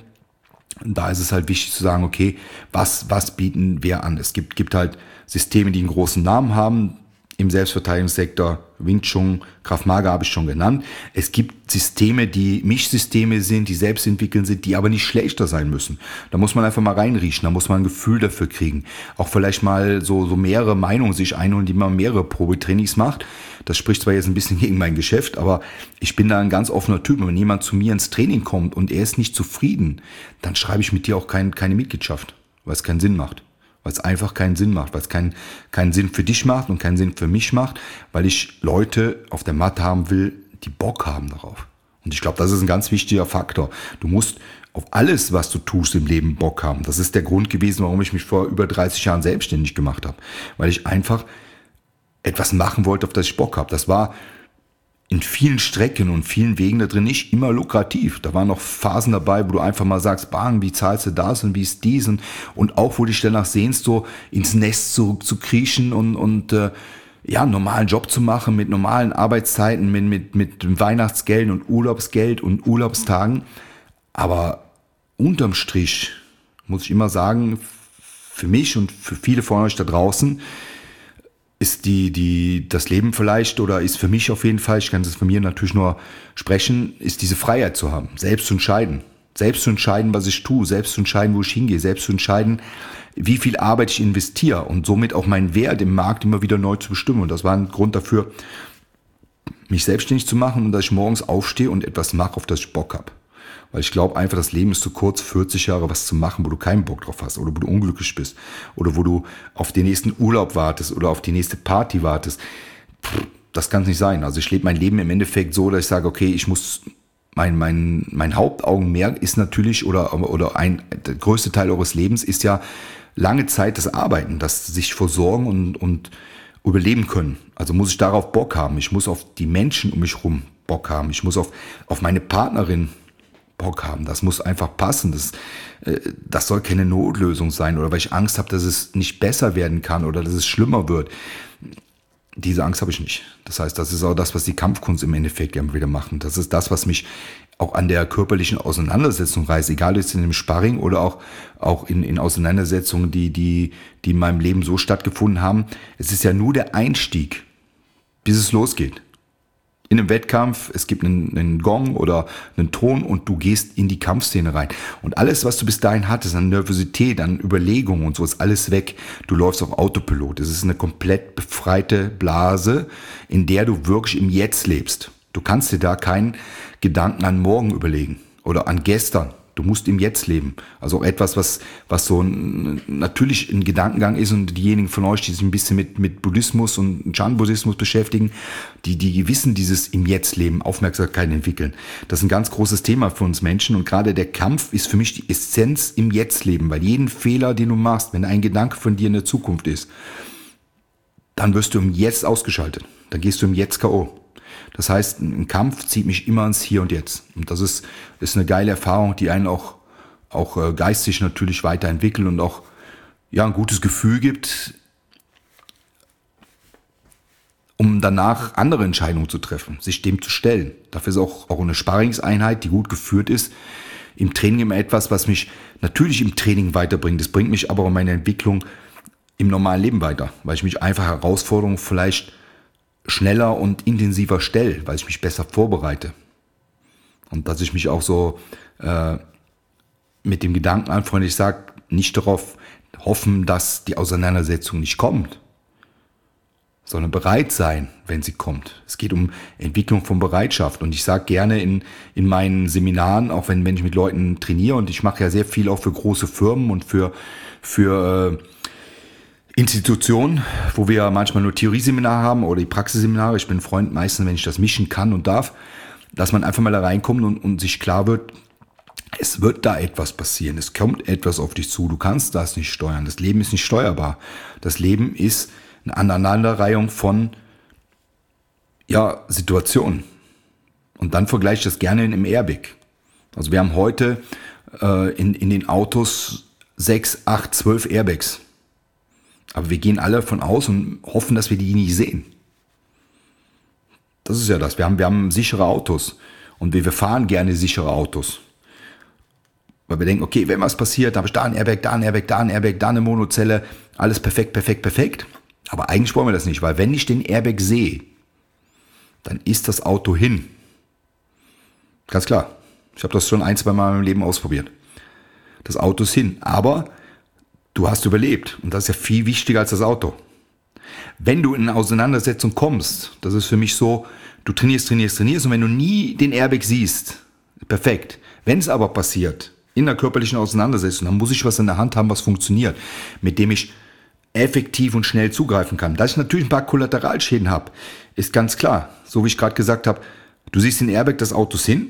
da ist es halt wichtig zu sagen, okay, was, was bieten wir an? Es gibt, gibt halt Systeme, die einen großen Namen haben. Im Selbstverteidigungssektor, Wing Chun, Krav Maga habe ich schon genannt. Es gibt Systeme, die Mischsysteme sind, die selbst entwickeln sind, die aber nicht schlechter sein müssen. Da muss man einfach mal reinriechen, da muss man ein Gefühl dafür kriegen. Auch vielleicht mal so, so mehrere Meinungen sich einholen, die man mehrere Probetrainings macht. Das spricht zwar jetzt ein bisschen gegen mein Geschäft, aber ich bin da ein ganz offener Typ. Und wenn jemand zu mir ins Training kommt und er ist nicht zufrieden, dann schreibe ich mit dir auch kein, keine Mitgliedschaft, weil es keinen Sinn macht. Weil es einfach keinen Sinn macht, weil es keinen, keinen Sinn für dich macht und keinen Sinn für mich macht, weil ich Leute auf der Matte haben will, die Bock haben darauf. Und ich glaube, das ist ein ganz wichtiger Faktor. Du musst auf alles, was du tust im Leben, Bock haben. Das ist der Grund gewesen, warum ich mich vor über dreißig Jahren selbstständig gemacht habe. Weil ich einfach etwas machen wollte, auf das ich Bock habe. Das war in vielen Strecken und vielen Wegen da drin nicht immer lukrativ. Da waren noch Phasen dabei, wo du einfach mal sagst, bang, wie zahlst du das und wie ist dies? Und, und auch, wo du dich danach sehnst, so ins Nest zurück zu kriechen und, und äh, ja, einen normalen Job zu machen mit normalen Arbeitszeiten, mit, mit, mit Weihnachtsgeld und Urlaubsgeld und Urlaubstagen. Aber unterm Strich muss ich immer sagen, für mich und für viele von euch da draußen, ist die, die, das Leben vielleicht oder ist für mich auf jeden Fall, ich kann es von mir natürlich nur sprechen, ist diese Freiheit zu haben, selbst zu entscheiden. Selbst zu entscheiden, was ich tue, selbst zu entscheiden, wo ich hingehe, selbst zu entscheiden, wie viel Arbeit ich investiere und somit auch meinen Wert im Markt immer wieder neu zu bestimmen. Und das war ein Grund dafür, mich selbstständig zu machen und dass ich morgens aufstehe und etwas mache, auf das ich Bock habe. Weil ich glaube einfach, das Leben ist zu kurz, vierzig Jahre was zu machen, wo du keinen Bock drauf hast oder wo du unglücklich bist oder wo du auf den nächsten Urlaub wartest oder auf die nächste Party wartest. Pff, das kann es nicht sein. Also ich lebe mein Leben im Endeffekt so, dass ich sage, okay, ich muss, mein, mein, mein Hauptaugenmerk ist natürlich oder, oder ein, der größte Teil eures Lebens ist ja lange Zeit das Arbeiten, das sich versorgen und, und überleben können. Also muss ich darauf Bock haben. Ich muss auf die Menschen um mich herum Bock haben. Ich muss auf, auf meine Partnerin Bock haben. Das muss einfach passen. Das, äh, das soll keine Notlösung sein oder weil ich Angst habe, dass es nicht besser werden kann oder dass es schlimmer wird. Diese Angst habe ich nicht. Das heißt, das ist auch das, was die Kampfkunst im Endeffekt immer wieder machen. Das ist das, was mich auch an der körperlichen Auseinandersetzung reißt, egal jetzt in dem Sparring oder auch, auch in, in Auseinandersetzungen, die, die, die in meinem Leben so stattgefunden haben. Es ist ja nur der Einstieg, bis es losgeht. In einem Wettkampf, es gibt einen, einen Gong oder einen Ton und du gehst in die Kampfszene rein. Und alles, was du bis dahin hattest, an Nervosität, an Überlegungen und so, ist alles weg. Du läufst auf Autopilot. Es ist eine komplett befreite Blase, in der du wirklich im Jetzt lebst. Du kannst dir da keinen Gedanken an morgen überlegen oder an gestern. Du musst im Jetzt leben. Also auch etwas, was, was so ein, natürlich ein Gedankengang ist und diejenigen von euch, die sich ein bisschen mit, mit Buddhismus und Chan-Buddhismus beschäftigen, die, die wissen dieses im Jetzt leben, Aufmerksamkeit entwickeln. Das ist ein ganz großes Thema für uns Menschen und gerade der Kampf ist für mich die Essenz im Jetzt leben, weil jeden Fehler, den du machst, wenn ein Gedanke von dir in der Zukunft ist, dann wirst du im Jetzt ausgeschaltet. Dann gehst du im Jetzt K O. Das heißt, ein Kampf zieht mich immer ins Hier und Jetzt. Und das ist, ist eine geile Erfahrung, die einen auch, auch geistig natürlich weiterentwickelt und auch ja, ein gutes Gefühl gibt, danach andere Entscheidungen zu treffen, sich dem zu stellen. Dafür ist auch, auch eine Sparringseinheit, die gut geführt ist, im Training immer etwas, was mich natürlich im Training weiterbringt. Das bringt mich aber in meiner Entwicklung im normalen Leben weiter, weil ich mich einfach Herausforderungen vielleicht schneller und intensiver stelle, weil ich mich besser vorbereite. Und dass ich mich auch so äh, mit dem Gedanken anfreunde, ich sage, nicht darauf hoffen, dass die Auseinandersetzung nicht kommt, sondern bereit sein, wenn sie kommt. Es geht um Entwicklung von Bereitschaft. Und ich sage gerne in, in meinen Seminaren, auch wenn, wenn ich mit Leuten trainiere, und ich mache ja sehr viel auch für große Firmen und für, für äh, Institutionen, wo wir manchmal nur Theorieseminare haben oder die Praxisseminare. Ich bin ein Freund meistens, wenn ich das mischen kann und darf, dass man einfach mal da reinkommt und, und sich klar wird, es wird da etwas passieren, es kommt etwas auf dich zu, du kannst das nicht steuern, das Leben ist nicht steuerbar. Das Leben ist eine Aneinanderreihung von ja, Situationen. Und dann vergleiche ich das gerne im Airbag. Also wir haben heute äh, in, in den Autos sechs, acht, zwölf Airbags. Aber wir gehen alle davon aus und hoffen, dass wir die nie sehen. Das ist ja das. Wir haben, wir haben sichere Autos. Und wir, wir fahren gerne sichere Autos. Weil wir denken, okay, wenn was passiert, habe ich da ein Airbag, da ein Airbag, da ein Airbag, da eine Monozelle. Alles perfekt, perfekt, perfekt. Aber eigentlich wollen wir das nicht, weil wenn ich den Airbag sehe, dann ist das Auto hin. Ganz klar. Ich habe das schon ein, zwei Mal in meinem Leben ausprobiert. Das Auto ist hin. Aber du hast überlebt. Und das ist ja viel wichtiger als das Auto. Wenn du in eine Auseinandersetzung kommst, das ist für mich so, du trainierst, trainierst, trainierst und wenn du nie den Airbag siehst, perfekt. Wenn es aber passiert, in einer körperlichen Auseinandersetzung, dann muss ich was in der Hand haben, was funktioniert, mit dem ich effektiv und schnell zugreifen kann. Dass ich natürlich ein paar Kollateralschäden habe, ist ganz klar. So wie ich gerade gesagt habe, du siehst den Airbag des Autos hin,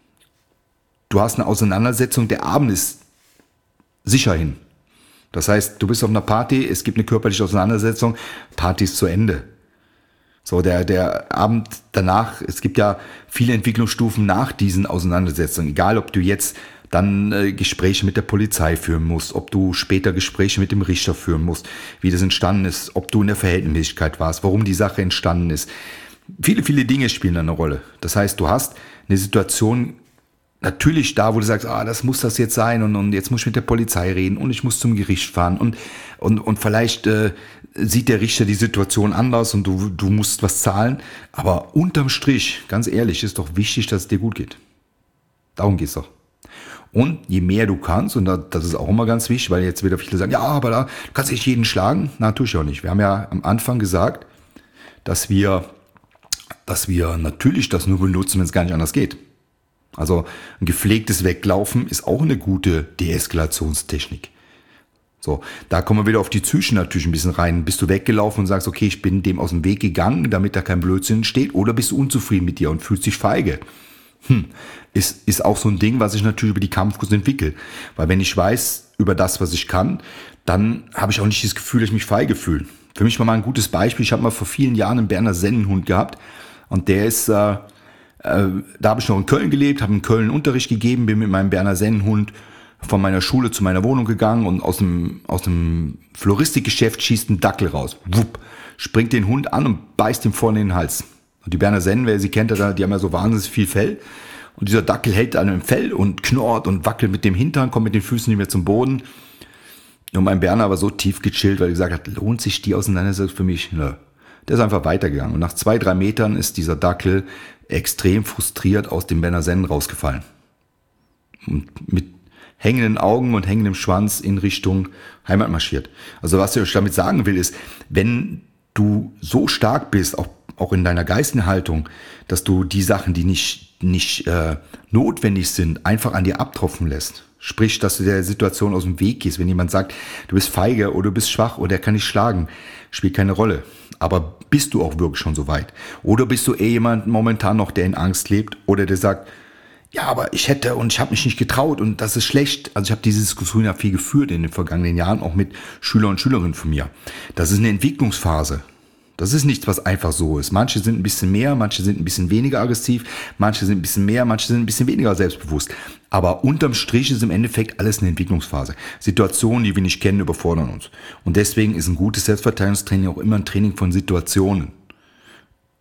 du hast eine Auseinandersetzung, der Abend ist sicher hin. Das heißt, du bist auf einer Party, es gibt eine körperliche Auseinandersetzung, Party ist zu Ende. So, der, der Abend danach, es gibt ja viele Entwicklungsstufen nach diesen Auseinandersetzungen. Egal, ob du jetzt dann äh, Gespräche mit der Polizei führen musst, ob du später Gespräche mit dem Richter führen musst, wie das entstanden ist, ob du in der Verhältnismäßigkeit warst, warum die Sache entstanden ist. Viele, viele Dinge spielen eine Rolle. Das heißt, du hast eine Situation natürlich da, wo du sagst, ah, das muss das jetzt sein und, und jetzt muss ich mit der Polizei reden und ich muss zum Gericht fahren und, und, und vielleicht äh, sieht der Richter die Situation anders und du, du musst was zahlen. Aber unterm Strich, ganz ehrlich, ist doch wichtig, dass es dir gut geht. Darum geht's doch. Und je mehr du kannst, und das ist auch immer ganz wichtig, weil jetzt wieder viele sagen, ja, aber da du kannst nicht jeden schlagen. Na, tue ich auch nicht. Wir haben ja am Anfang gesagt, dass wir, dass wir natürlich das nur benutzen, wenn es gar nicht anders geht. Also ein gepflegtes Weglaufen ist auch eine gute Deeskalationstechnik. So, da kommen wir wieder auf die Psyche natürlich ein bisschen rein. Bist du weggelaufen und sagst, okay, ich bin dem aus dem Weg gegangen, damit da kein Blödsinn entsteht, oder bist du unzufrieden mit dir und fühlst dich feige? Hm, ist, ist auch so ein Ding, was ich natürlich über die Kampfkunst entwickle. Weil wenn ich weiß über das, was ich kann, dann habe ich auch nicht das Gefühl, dass ich mich feige fühle. Für mich war mal ein gutes Beispiel, ich habe mal vor vielen Jahren einen Berner Sennenhund gehabt und der ist... Äh, Da habe ich noch in Köln gelebt, habe in Köln Unterricht gegeben, bin mit meinem Berner Sennenhund von meiner Schule zu meiner Wohnung gegangen und aus dem, aus dem Floristikgeschäft schießt ein Dackel raus. Wupp, springt den Hund an und beißt ihm vorne in den Hals. Und die Berner Sennen, wer sie kennt, die haben ja so wahnsinnig viel Fell. Und dieser Dackel hält an dem Fell und knurrt und wackelt mit dem Hintern, kommt mit den Füßen nicht mehr zum Boden. Und mein Berner war so tief gechillt, weil er gesagt hat, lohnt sich die Auseinandersetzung für mich? Nö. Der ist einfach weitergegangen. Und nach zwei, drei Metern ist dieser Dackel extrem frustriert aus dem Berner Sennen rausgefallen. Und mit hängenden Augen und hängendem Schwanz in Richtung Heimat marschiert. Also was ich euch damit sagen will, ist, wenn du so stark bist, auch, auch in deiner geistigen Haltung, dass du die Sachen, die nicht, nicht äh, notwendig sind, einfach an dir abtropfen lässt. Sprich, dass du der Situation aus dem Weg gehst. Wenn jemand sagt, du bist feige oder du bist schwach oder er kann dich schlagen, spielt keine Rolle. Aber bist du auch wirklich schon so weit? Oder bist du eh jemand momentan noch, der in Angst lebt oder der sagt, ja, aber ich hätte und ich habe mich nicht getraut und das ist schlecht. Also ich habe diese Diskussion ja viel geführt in den vergangenen Jahren, auch mit Schüler und Schülerinnen von mir. Das ist eine Entwicklungsphase. Das ist nichts, was einfach so ist. Manche sind ein bisschen mehr, manche sind ein bisschen weniger aggressiv, manche sind ein bisschen mehr, manche sind ein bisschen weniger selbstbewusst. Aber unterm Strich ist im Endeffekt alles eine Entwicklungsphase. Situationen, die wir nicht kennen, überfordern uns. Und deswegen ist ein gutes Selbstverteidigungstraining auch immer ein Training von Situationen.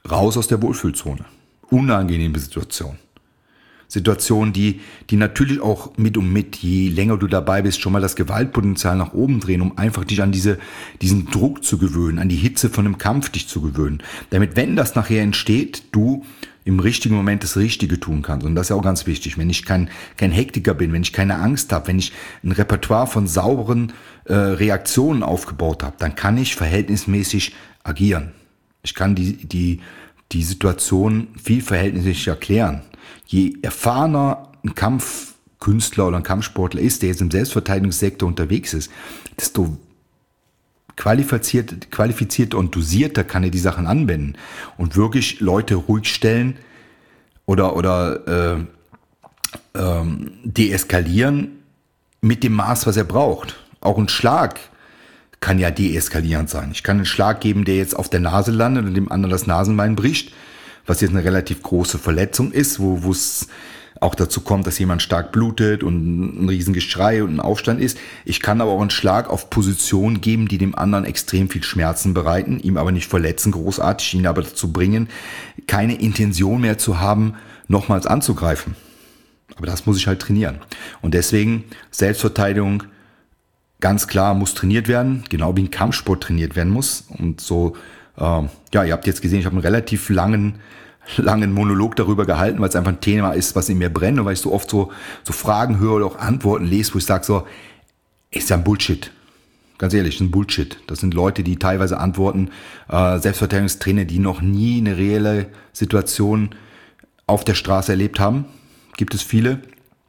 raus aus der Wohlfühlzone. Unangenehme Situation. Situationen, die, die natürlich auch mit und mit, je länger du dabei bist, schon mal das Gewaltpotenzial nach oben drehen, um einfach dich an diese, diesen Druck zu gewöhnen, an die Hitze von einem Kampf dich zu gewöhnen. Damit, wenn das nachher entsteht, du im richtigen Moment das Richtige tun kannst. Und das ist ja auch ganz wichtig. Wenn ich kein, kein Hektiker bin, wenn ich keine Angst habe, wenn ich ein Repertoire von sauberen äh, Reaktionen aufgebaut habe, dann kann ich verhältnismäßig agieren. Ich kann die, die, die Situation viel verhältnismäßig erklären. Je erfahrener ein Kampfkünstler oder ein Kampfsportler ist, der jetzt im Selbstverteidigungssektor unterwegs ist, desto qualifiziert, qualifizierter und dosierter kann er die Sachen anwenden und wirklich Leute ruhig stellen oder, oder äh, ähm, deeskalieren mit dem Maß, was er braucht. Auch ein Schlag kann ja deeskalierend sein. Ich kann einen Schlag geben, der jetzt auf der Nase landet und dem anderen das Nasenbein bricht, was jetzt eine relativ große Verletzung ist, wo wo es auch dazu kommt, dass jemand stark blutet und ein Riesengeschrei und ein Aufstand ist. Ich kann aber auch einen Schlag auf Position geben, die dem anderen extrem viel Schmerzen bereiten, ihm aber nicht verletzen großartig, ihn aber dazu bringen, keine Intention mehr zu haben, nochmals anzugreifen. Aber das muss ich halt trainieren. Und deswegen Selbstverteidigung ganz klar muss trainiert werden, genau wie ein Kampfsport trainiert werden muss. Und so, äh, ja, ihr habt jetzt gesehen, ich habe einen relativ langen langen Monolog darüber gehalten, weil es einfach ein Thema ist, was in mir brennt und weil ich so oft so, so Fragen höre oder auch Antworten lese, wo ich sage so, ist ja ein Bullshit. Ganz ehrlich, ein Bullshit. Das sind Leute, die teilweise antworten, äh, Selbstverteidigungstrainer, die noch nie eine reelle Situation auf der Straße erlebt haben. Gibt es viele.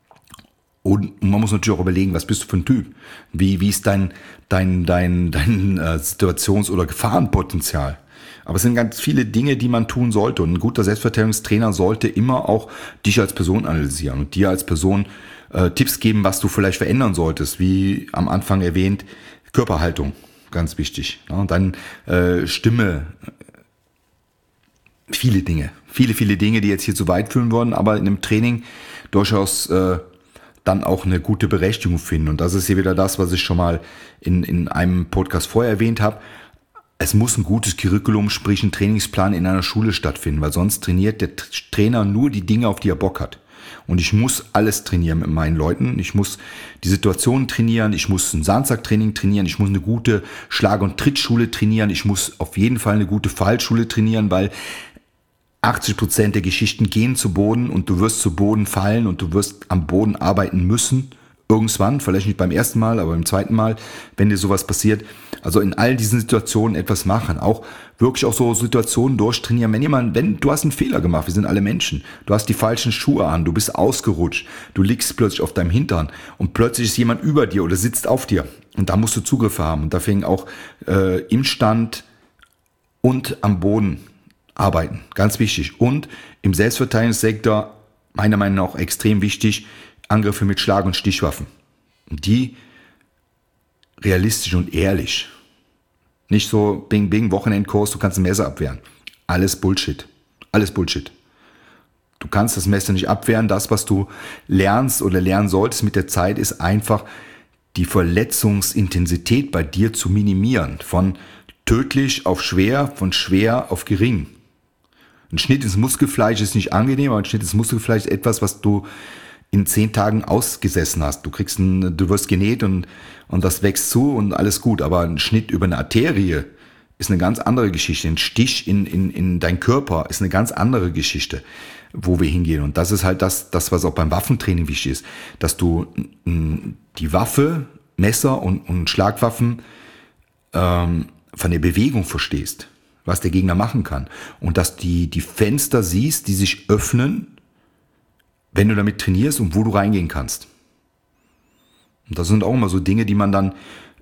Und man muss natürlich auch überlegen, was bist du für ein Typ? Wie, wie ist dein, dein, dein, dein äh, Situations- oder Gefahrenpotenzial? Aber es sind ganz viele Dinge, die man tun sollte. Und ein guter Selbstverteidigungstrainer sollte immer auch dich als Person analysieren und dir als Person äh, Tipps geben, was du vielleicht verändern solltest. Wie am Anfang erwähnt, Körperhaltung, ganz wichtig. Ja, und dann äh, Stimme, viele Dinge, viele, viele Dinge, die jetzt hier zu weit führen wollen, aber in einem Training durchaus äh, dann auch eine gute Berechtigung finden. Und das ist hier wieder das, was ich schon mal in, in einem Podcast vorher erwähnt habe. Es muss ein gutes Curriculum, sprich ein Trainingsplan in einer Schule stattfinden, weil sonst trainiert der Trainer nur die Dinge, auf die er Bock hat. Und ich muss alles trainieren mit meinen Leuten. Ich muss die Situation trainieren, ich muss ein Sandsacktraining trainieren, ich muss eine gute Schlag- und Trittschule trainieren, ich muss auf jeden Fall eine gute Fallschule trainieren, weil achtzig Prozent der Geschichten gehen zu Boden und du wirst zu Boden fallen und du wirst am Boden arbeiten müssen. Irgendwann, vielleicht nicht beim ersten Mal, aber beim zweiten Mal, wenn dir sowas passiert. Also in all diesen Situationen etwas machen. Auch wirklich auch so Situationen durchtrainieren. Wenn jemand, wenn du hast einen Fehler gemacht, wir sind alle Menschen. Du hast die falschen Schuhe an, du bist ausgerutscht, du liegst plötzlich auf deinem Hintern und plötzlich ist jemand über dir oder sitzt auf dir. Und da musst du Zugriffe haben. Und da fing auch äh, im Stand und am Boden arbeiten. Ganz wichtig. Und im Selbstverteidigungssektor, meiner Meinung nach auch extrem wichtig, Angriffe mit Schlag- und Stichwaffen. Und die realistisch und ehrlich. Nicht so bing bing, Wochenendkurs, du kannst ein Messer abwehren. Alles Bullshit. Alles Bullshit. Du kannst das Messer nicht abwehren. Das, was du lernst oder lernen solltest mit der Zeit, ist einfach die Verletzungsintensität bei dir zu minimieren. Von tödlich auf schwer, von schwer auf gering. Ein Schnitt ins Muskelfleisch ist nicht angenehm, aber ein Schnitt ins Muskelfleisch ist etwas, was du in zehn Tagen ausgesessen hast. Du kriegst ein, du wirst genäht und, und das wächst zu und alles gut. Aber ein Schnitt über eine Arterie ist eine ganz andere Geschichte. Ein Stich in, in, in dein Körper ist eine ganz andere Geschichte, wo wir hingehen. Und das ist halt das, das, was auch beim Waffentraining wichtig ist, dass du die Waffe, Messer und, und Schlagwaffen ähm, von der Bewegung verstehst, was der Gegner machen kann. Und dass die, die Fenster siehst, die sich öffnen, wenn du damit trainierst und wo du reingehen kannst. Und das sind auch immer so Dinge, die man dann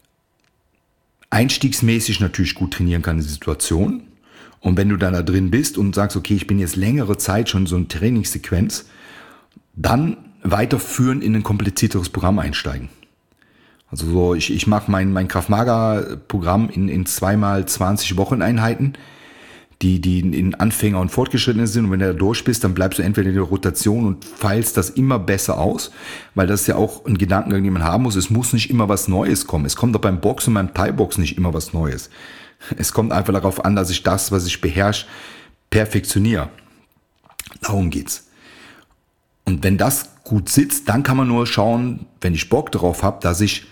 einstiegsmäßig natürlich gut trainieren kann in der Situation. Und wenn du dann da drin bist und sagst, okay, ich bin jetzt längere Zeit schon in so eine Trainingssequenz, dann weiterführen in ein komplizierteres Programm einsteigen. Also so, ich, ich mache mein, mein Krav-Maga-Programm in, in zweimal zwanzig Wocheneinheiten, die, die in Anfänger und Fortgeschrittene sind. Und wenn du da durch bist, dann bleibst du entweder in der Rotation und feilst das immer besser aus, weil das ist ja auch ein Gedankengang, den man haben muss. Es muss nicht immer was Neues kommen. Es kommt auch beim Boxen und beim Thai-Boxen nicht immer was Neues. Es kommt einfach darauf an, dass ich das, was ich beherrsche, perfektioniere. Darum geht's. Und wenn das gut sitzt, dann kann man nur schauen, wenn ich Bock darauf habe, dass ich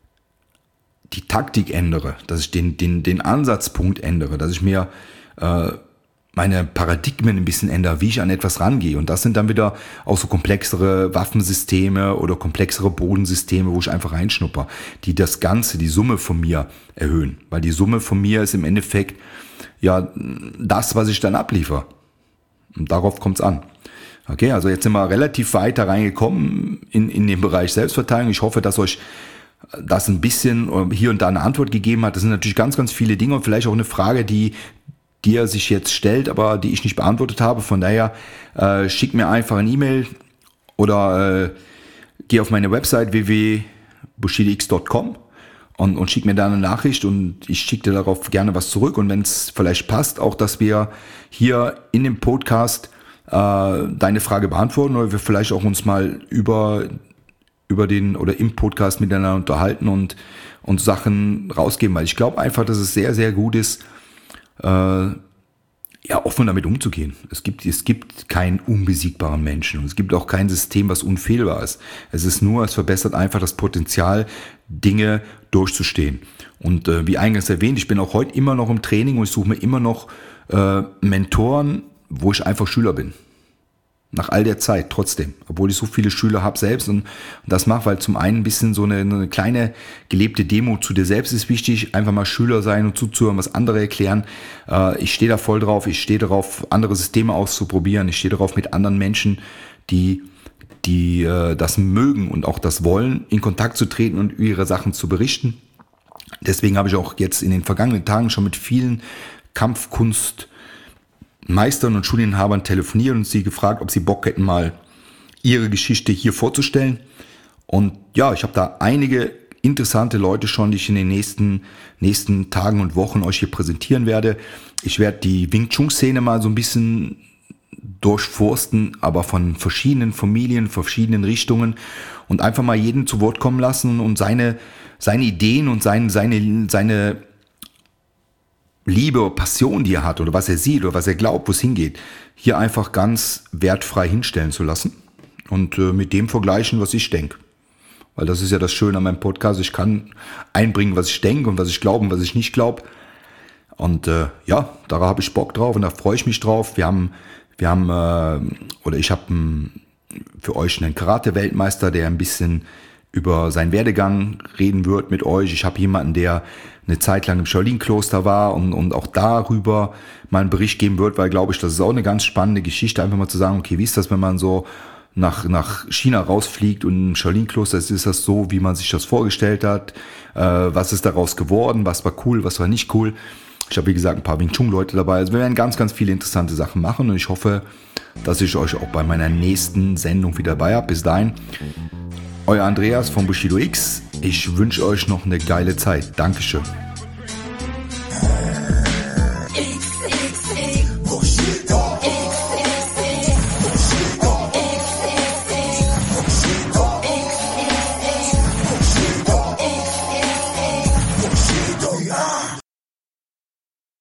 die Taktik ändere, dass ich den, den, den Ansatzpunkt ändere, dass ich mir äh, meine Paradigmen ein bisschen ändere, wie ich an etwas rangehe. Und das sind dann wieder auch so komplexere Waffensysteme oder komplexere Bodensysteme, wo ich einfach reinschnupper, die das Ganze, die Summe von mir erhöhen. Weil die Summe von mir ist im Endeffekt ja das, was ich dann abliefere. Und darauf kommt es an. Okay, also jetzt sind wir relativ weit da reingekommen in, in den Bereich Selbstverteidigung. Ich hoffe, dass euch das ein bisschen hier und da eine Antwort gegeben hat. Das sind natürlich ganz, ganz viele Dinge und vielleicht auch eine Frage, die die er sich jetzt stellt, aber die ich nicht beantwortet habe. Von daher äh, schick mir einfach eine E-Mail oder äh, geh auf meine Website w w w punkt bushidix punkt com und, und schick mir da eine Nachricht und ich schicke dir darauf gerne was zurück. Und wenn es vielleicht passt, auch, dass wir hier in dem Podcast äh, deine Frage beantworten oder wir vielleicht auch uns mal über, über den oder im Podcast miteinander unterhalten und, und Sachen rausgeben. Weil ich glaube einfach, dass es sehr, sehr gut ist, Äh, ja, offen damit umzugehen. Es gibt, es gibt keinen unbesiegbaren Menschen und es gibt auch kein System, was unfehlbar ist. Es ist nur, es verbessert einfach das Potenzial, Dinge durchzustehen. Und äh, wie eingangs erwähnt, ich bin auch heute immer noch im Training und ich suche mir immer noch äh, Mentoren, wo ich einfach Schüler bin. Nach all der Zeit trotzdem, obwohl ich so viele Schüler habe selbst und, und das mache, weil zum einen ein bisschen so eine, eine kleine gelebte Demo zu dir selbst ist wichtig, einfach mal Schüler sein und zuzuhören, was andere erklären. Äh, ich stehe da voll drauf, ich stehe darauf, andere Systeme auszuprobieren, ich stehe darauf, mit anderen Menschen, die, die äh, das mögen und auch das wollen, in Kontakt zu treten und über ihre Sachen zu berichten. Deswegen habe ich auch jetzt in den vergangenen Tagen schon mit vielen Kampfkunst Meistern und Schulinhabern telefoniert und sie gefragt, ob sie Bock hätten, mal ihre Geschichte hier vorzustellen. Und ja, ich habe da einige interessante Leute schon, die ich in den nächsten, nächsten Tagen und Wochen euch hier präsentieren werde. Ich werde die Wing Chun Szene mal so ein bisschen durchforsten, aber von verschiedenen Familien, verschiedenen Richtungen und einfach mal jeden zu Wort kommen lassen und seine, seine Ideen und seine, seine, seine Liebe, Passion, die er hat oder was er sieht oder was er glaubt, wo es hingeht, hier einfach ganz wertfrei hinstellen zu lassen und äh, mit dem vergleichen, was ich denke. Weil das ist ja das Schöne an meinem Podcast, ich kann einbringen, was ich denke und was ich glaube und was ich nicht glaube. Und äh, ja, da habe ich Bock drauf und da freue ich mich drauf. Wir haben, wir haben äh, oder ich habe für euch einen Karate-Weltmeister, der ein bisschen über seinen Werdegang reden wird mit euch. Ich habe jemanden, der eine Zeit lang im Shaolin-Kloster war und, und auch darüber mal einen Bericht geben wird, weil, glaube ich, das ist auch eine ganz spannende Geschichte, einfach mal zu sagen, okay, wie ist das, wenn man so nach, nach China rausfliegt und im Shaolin-Kloster ist, ist das so, wie man sich das vorgestellt hat, äh, was ist daraus geworden, was war cool, was war nicht cool. Ich habe, wie gesagt, ein paar Wing Chun-Leute dabei. Also wir werden ganz, ganz viele interessante Sachen machen und ich hoffe, dass ich euch auch bei meiner nächsten Sendung wieder dabei habe. Bis dahin, euer Andreas von Bushido X. Ich wünsche euch noch eine geile Zeit. Dankeschön.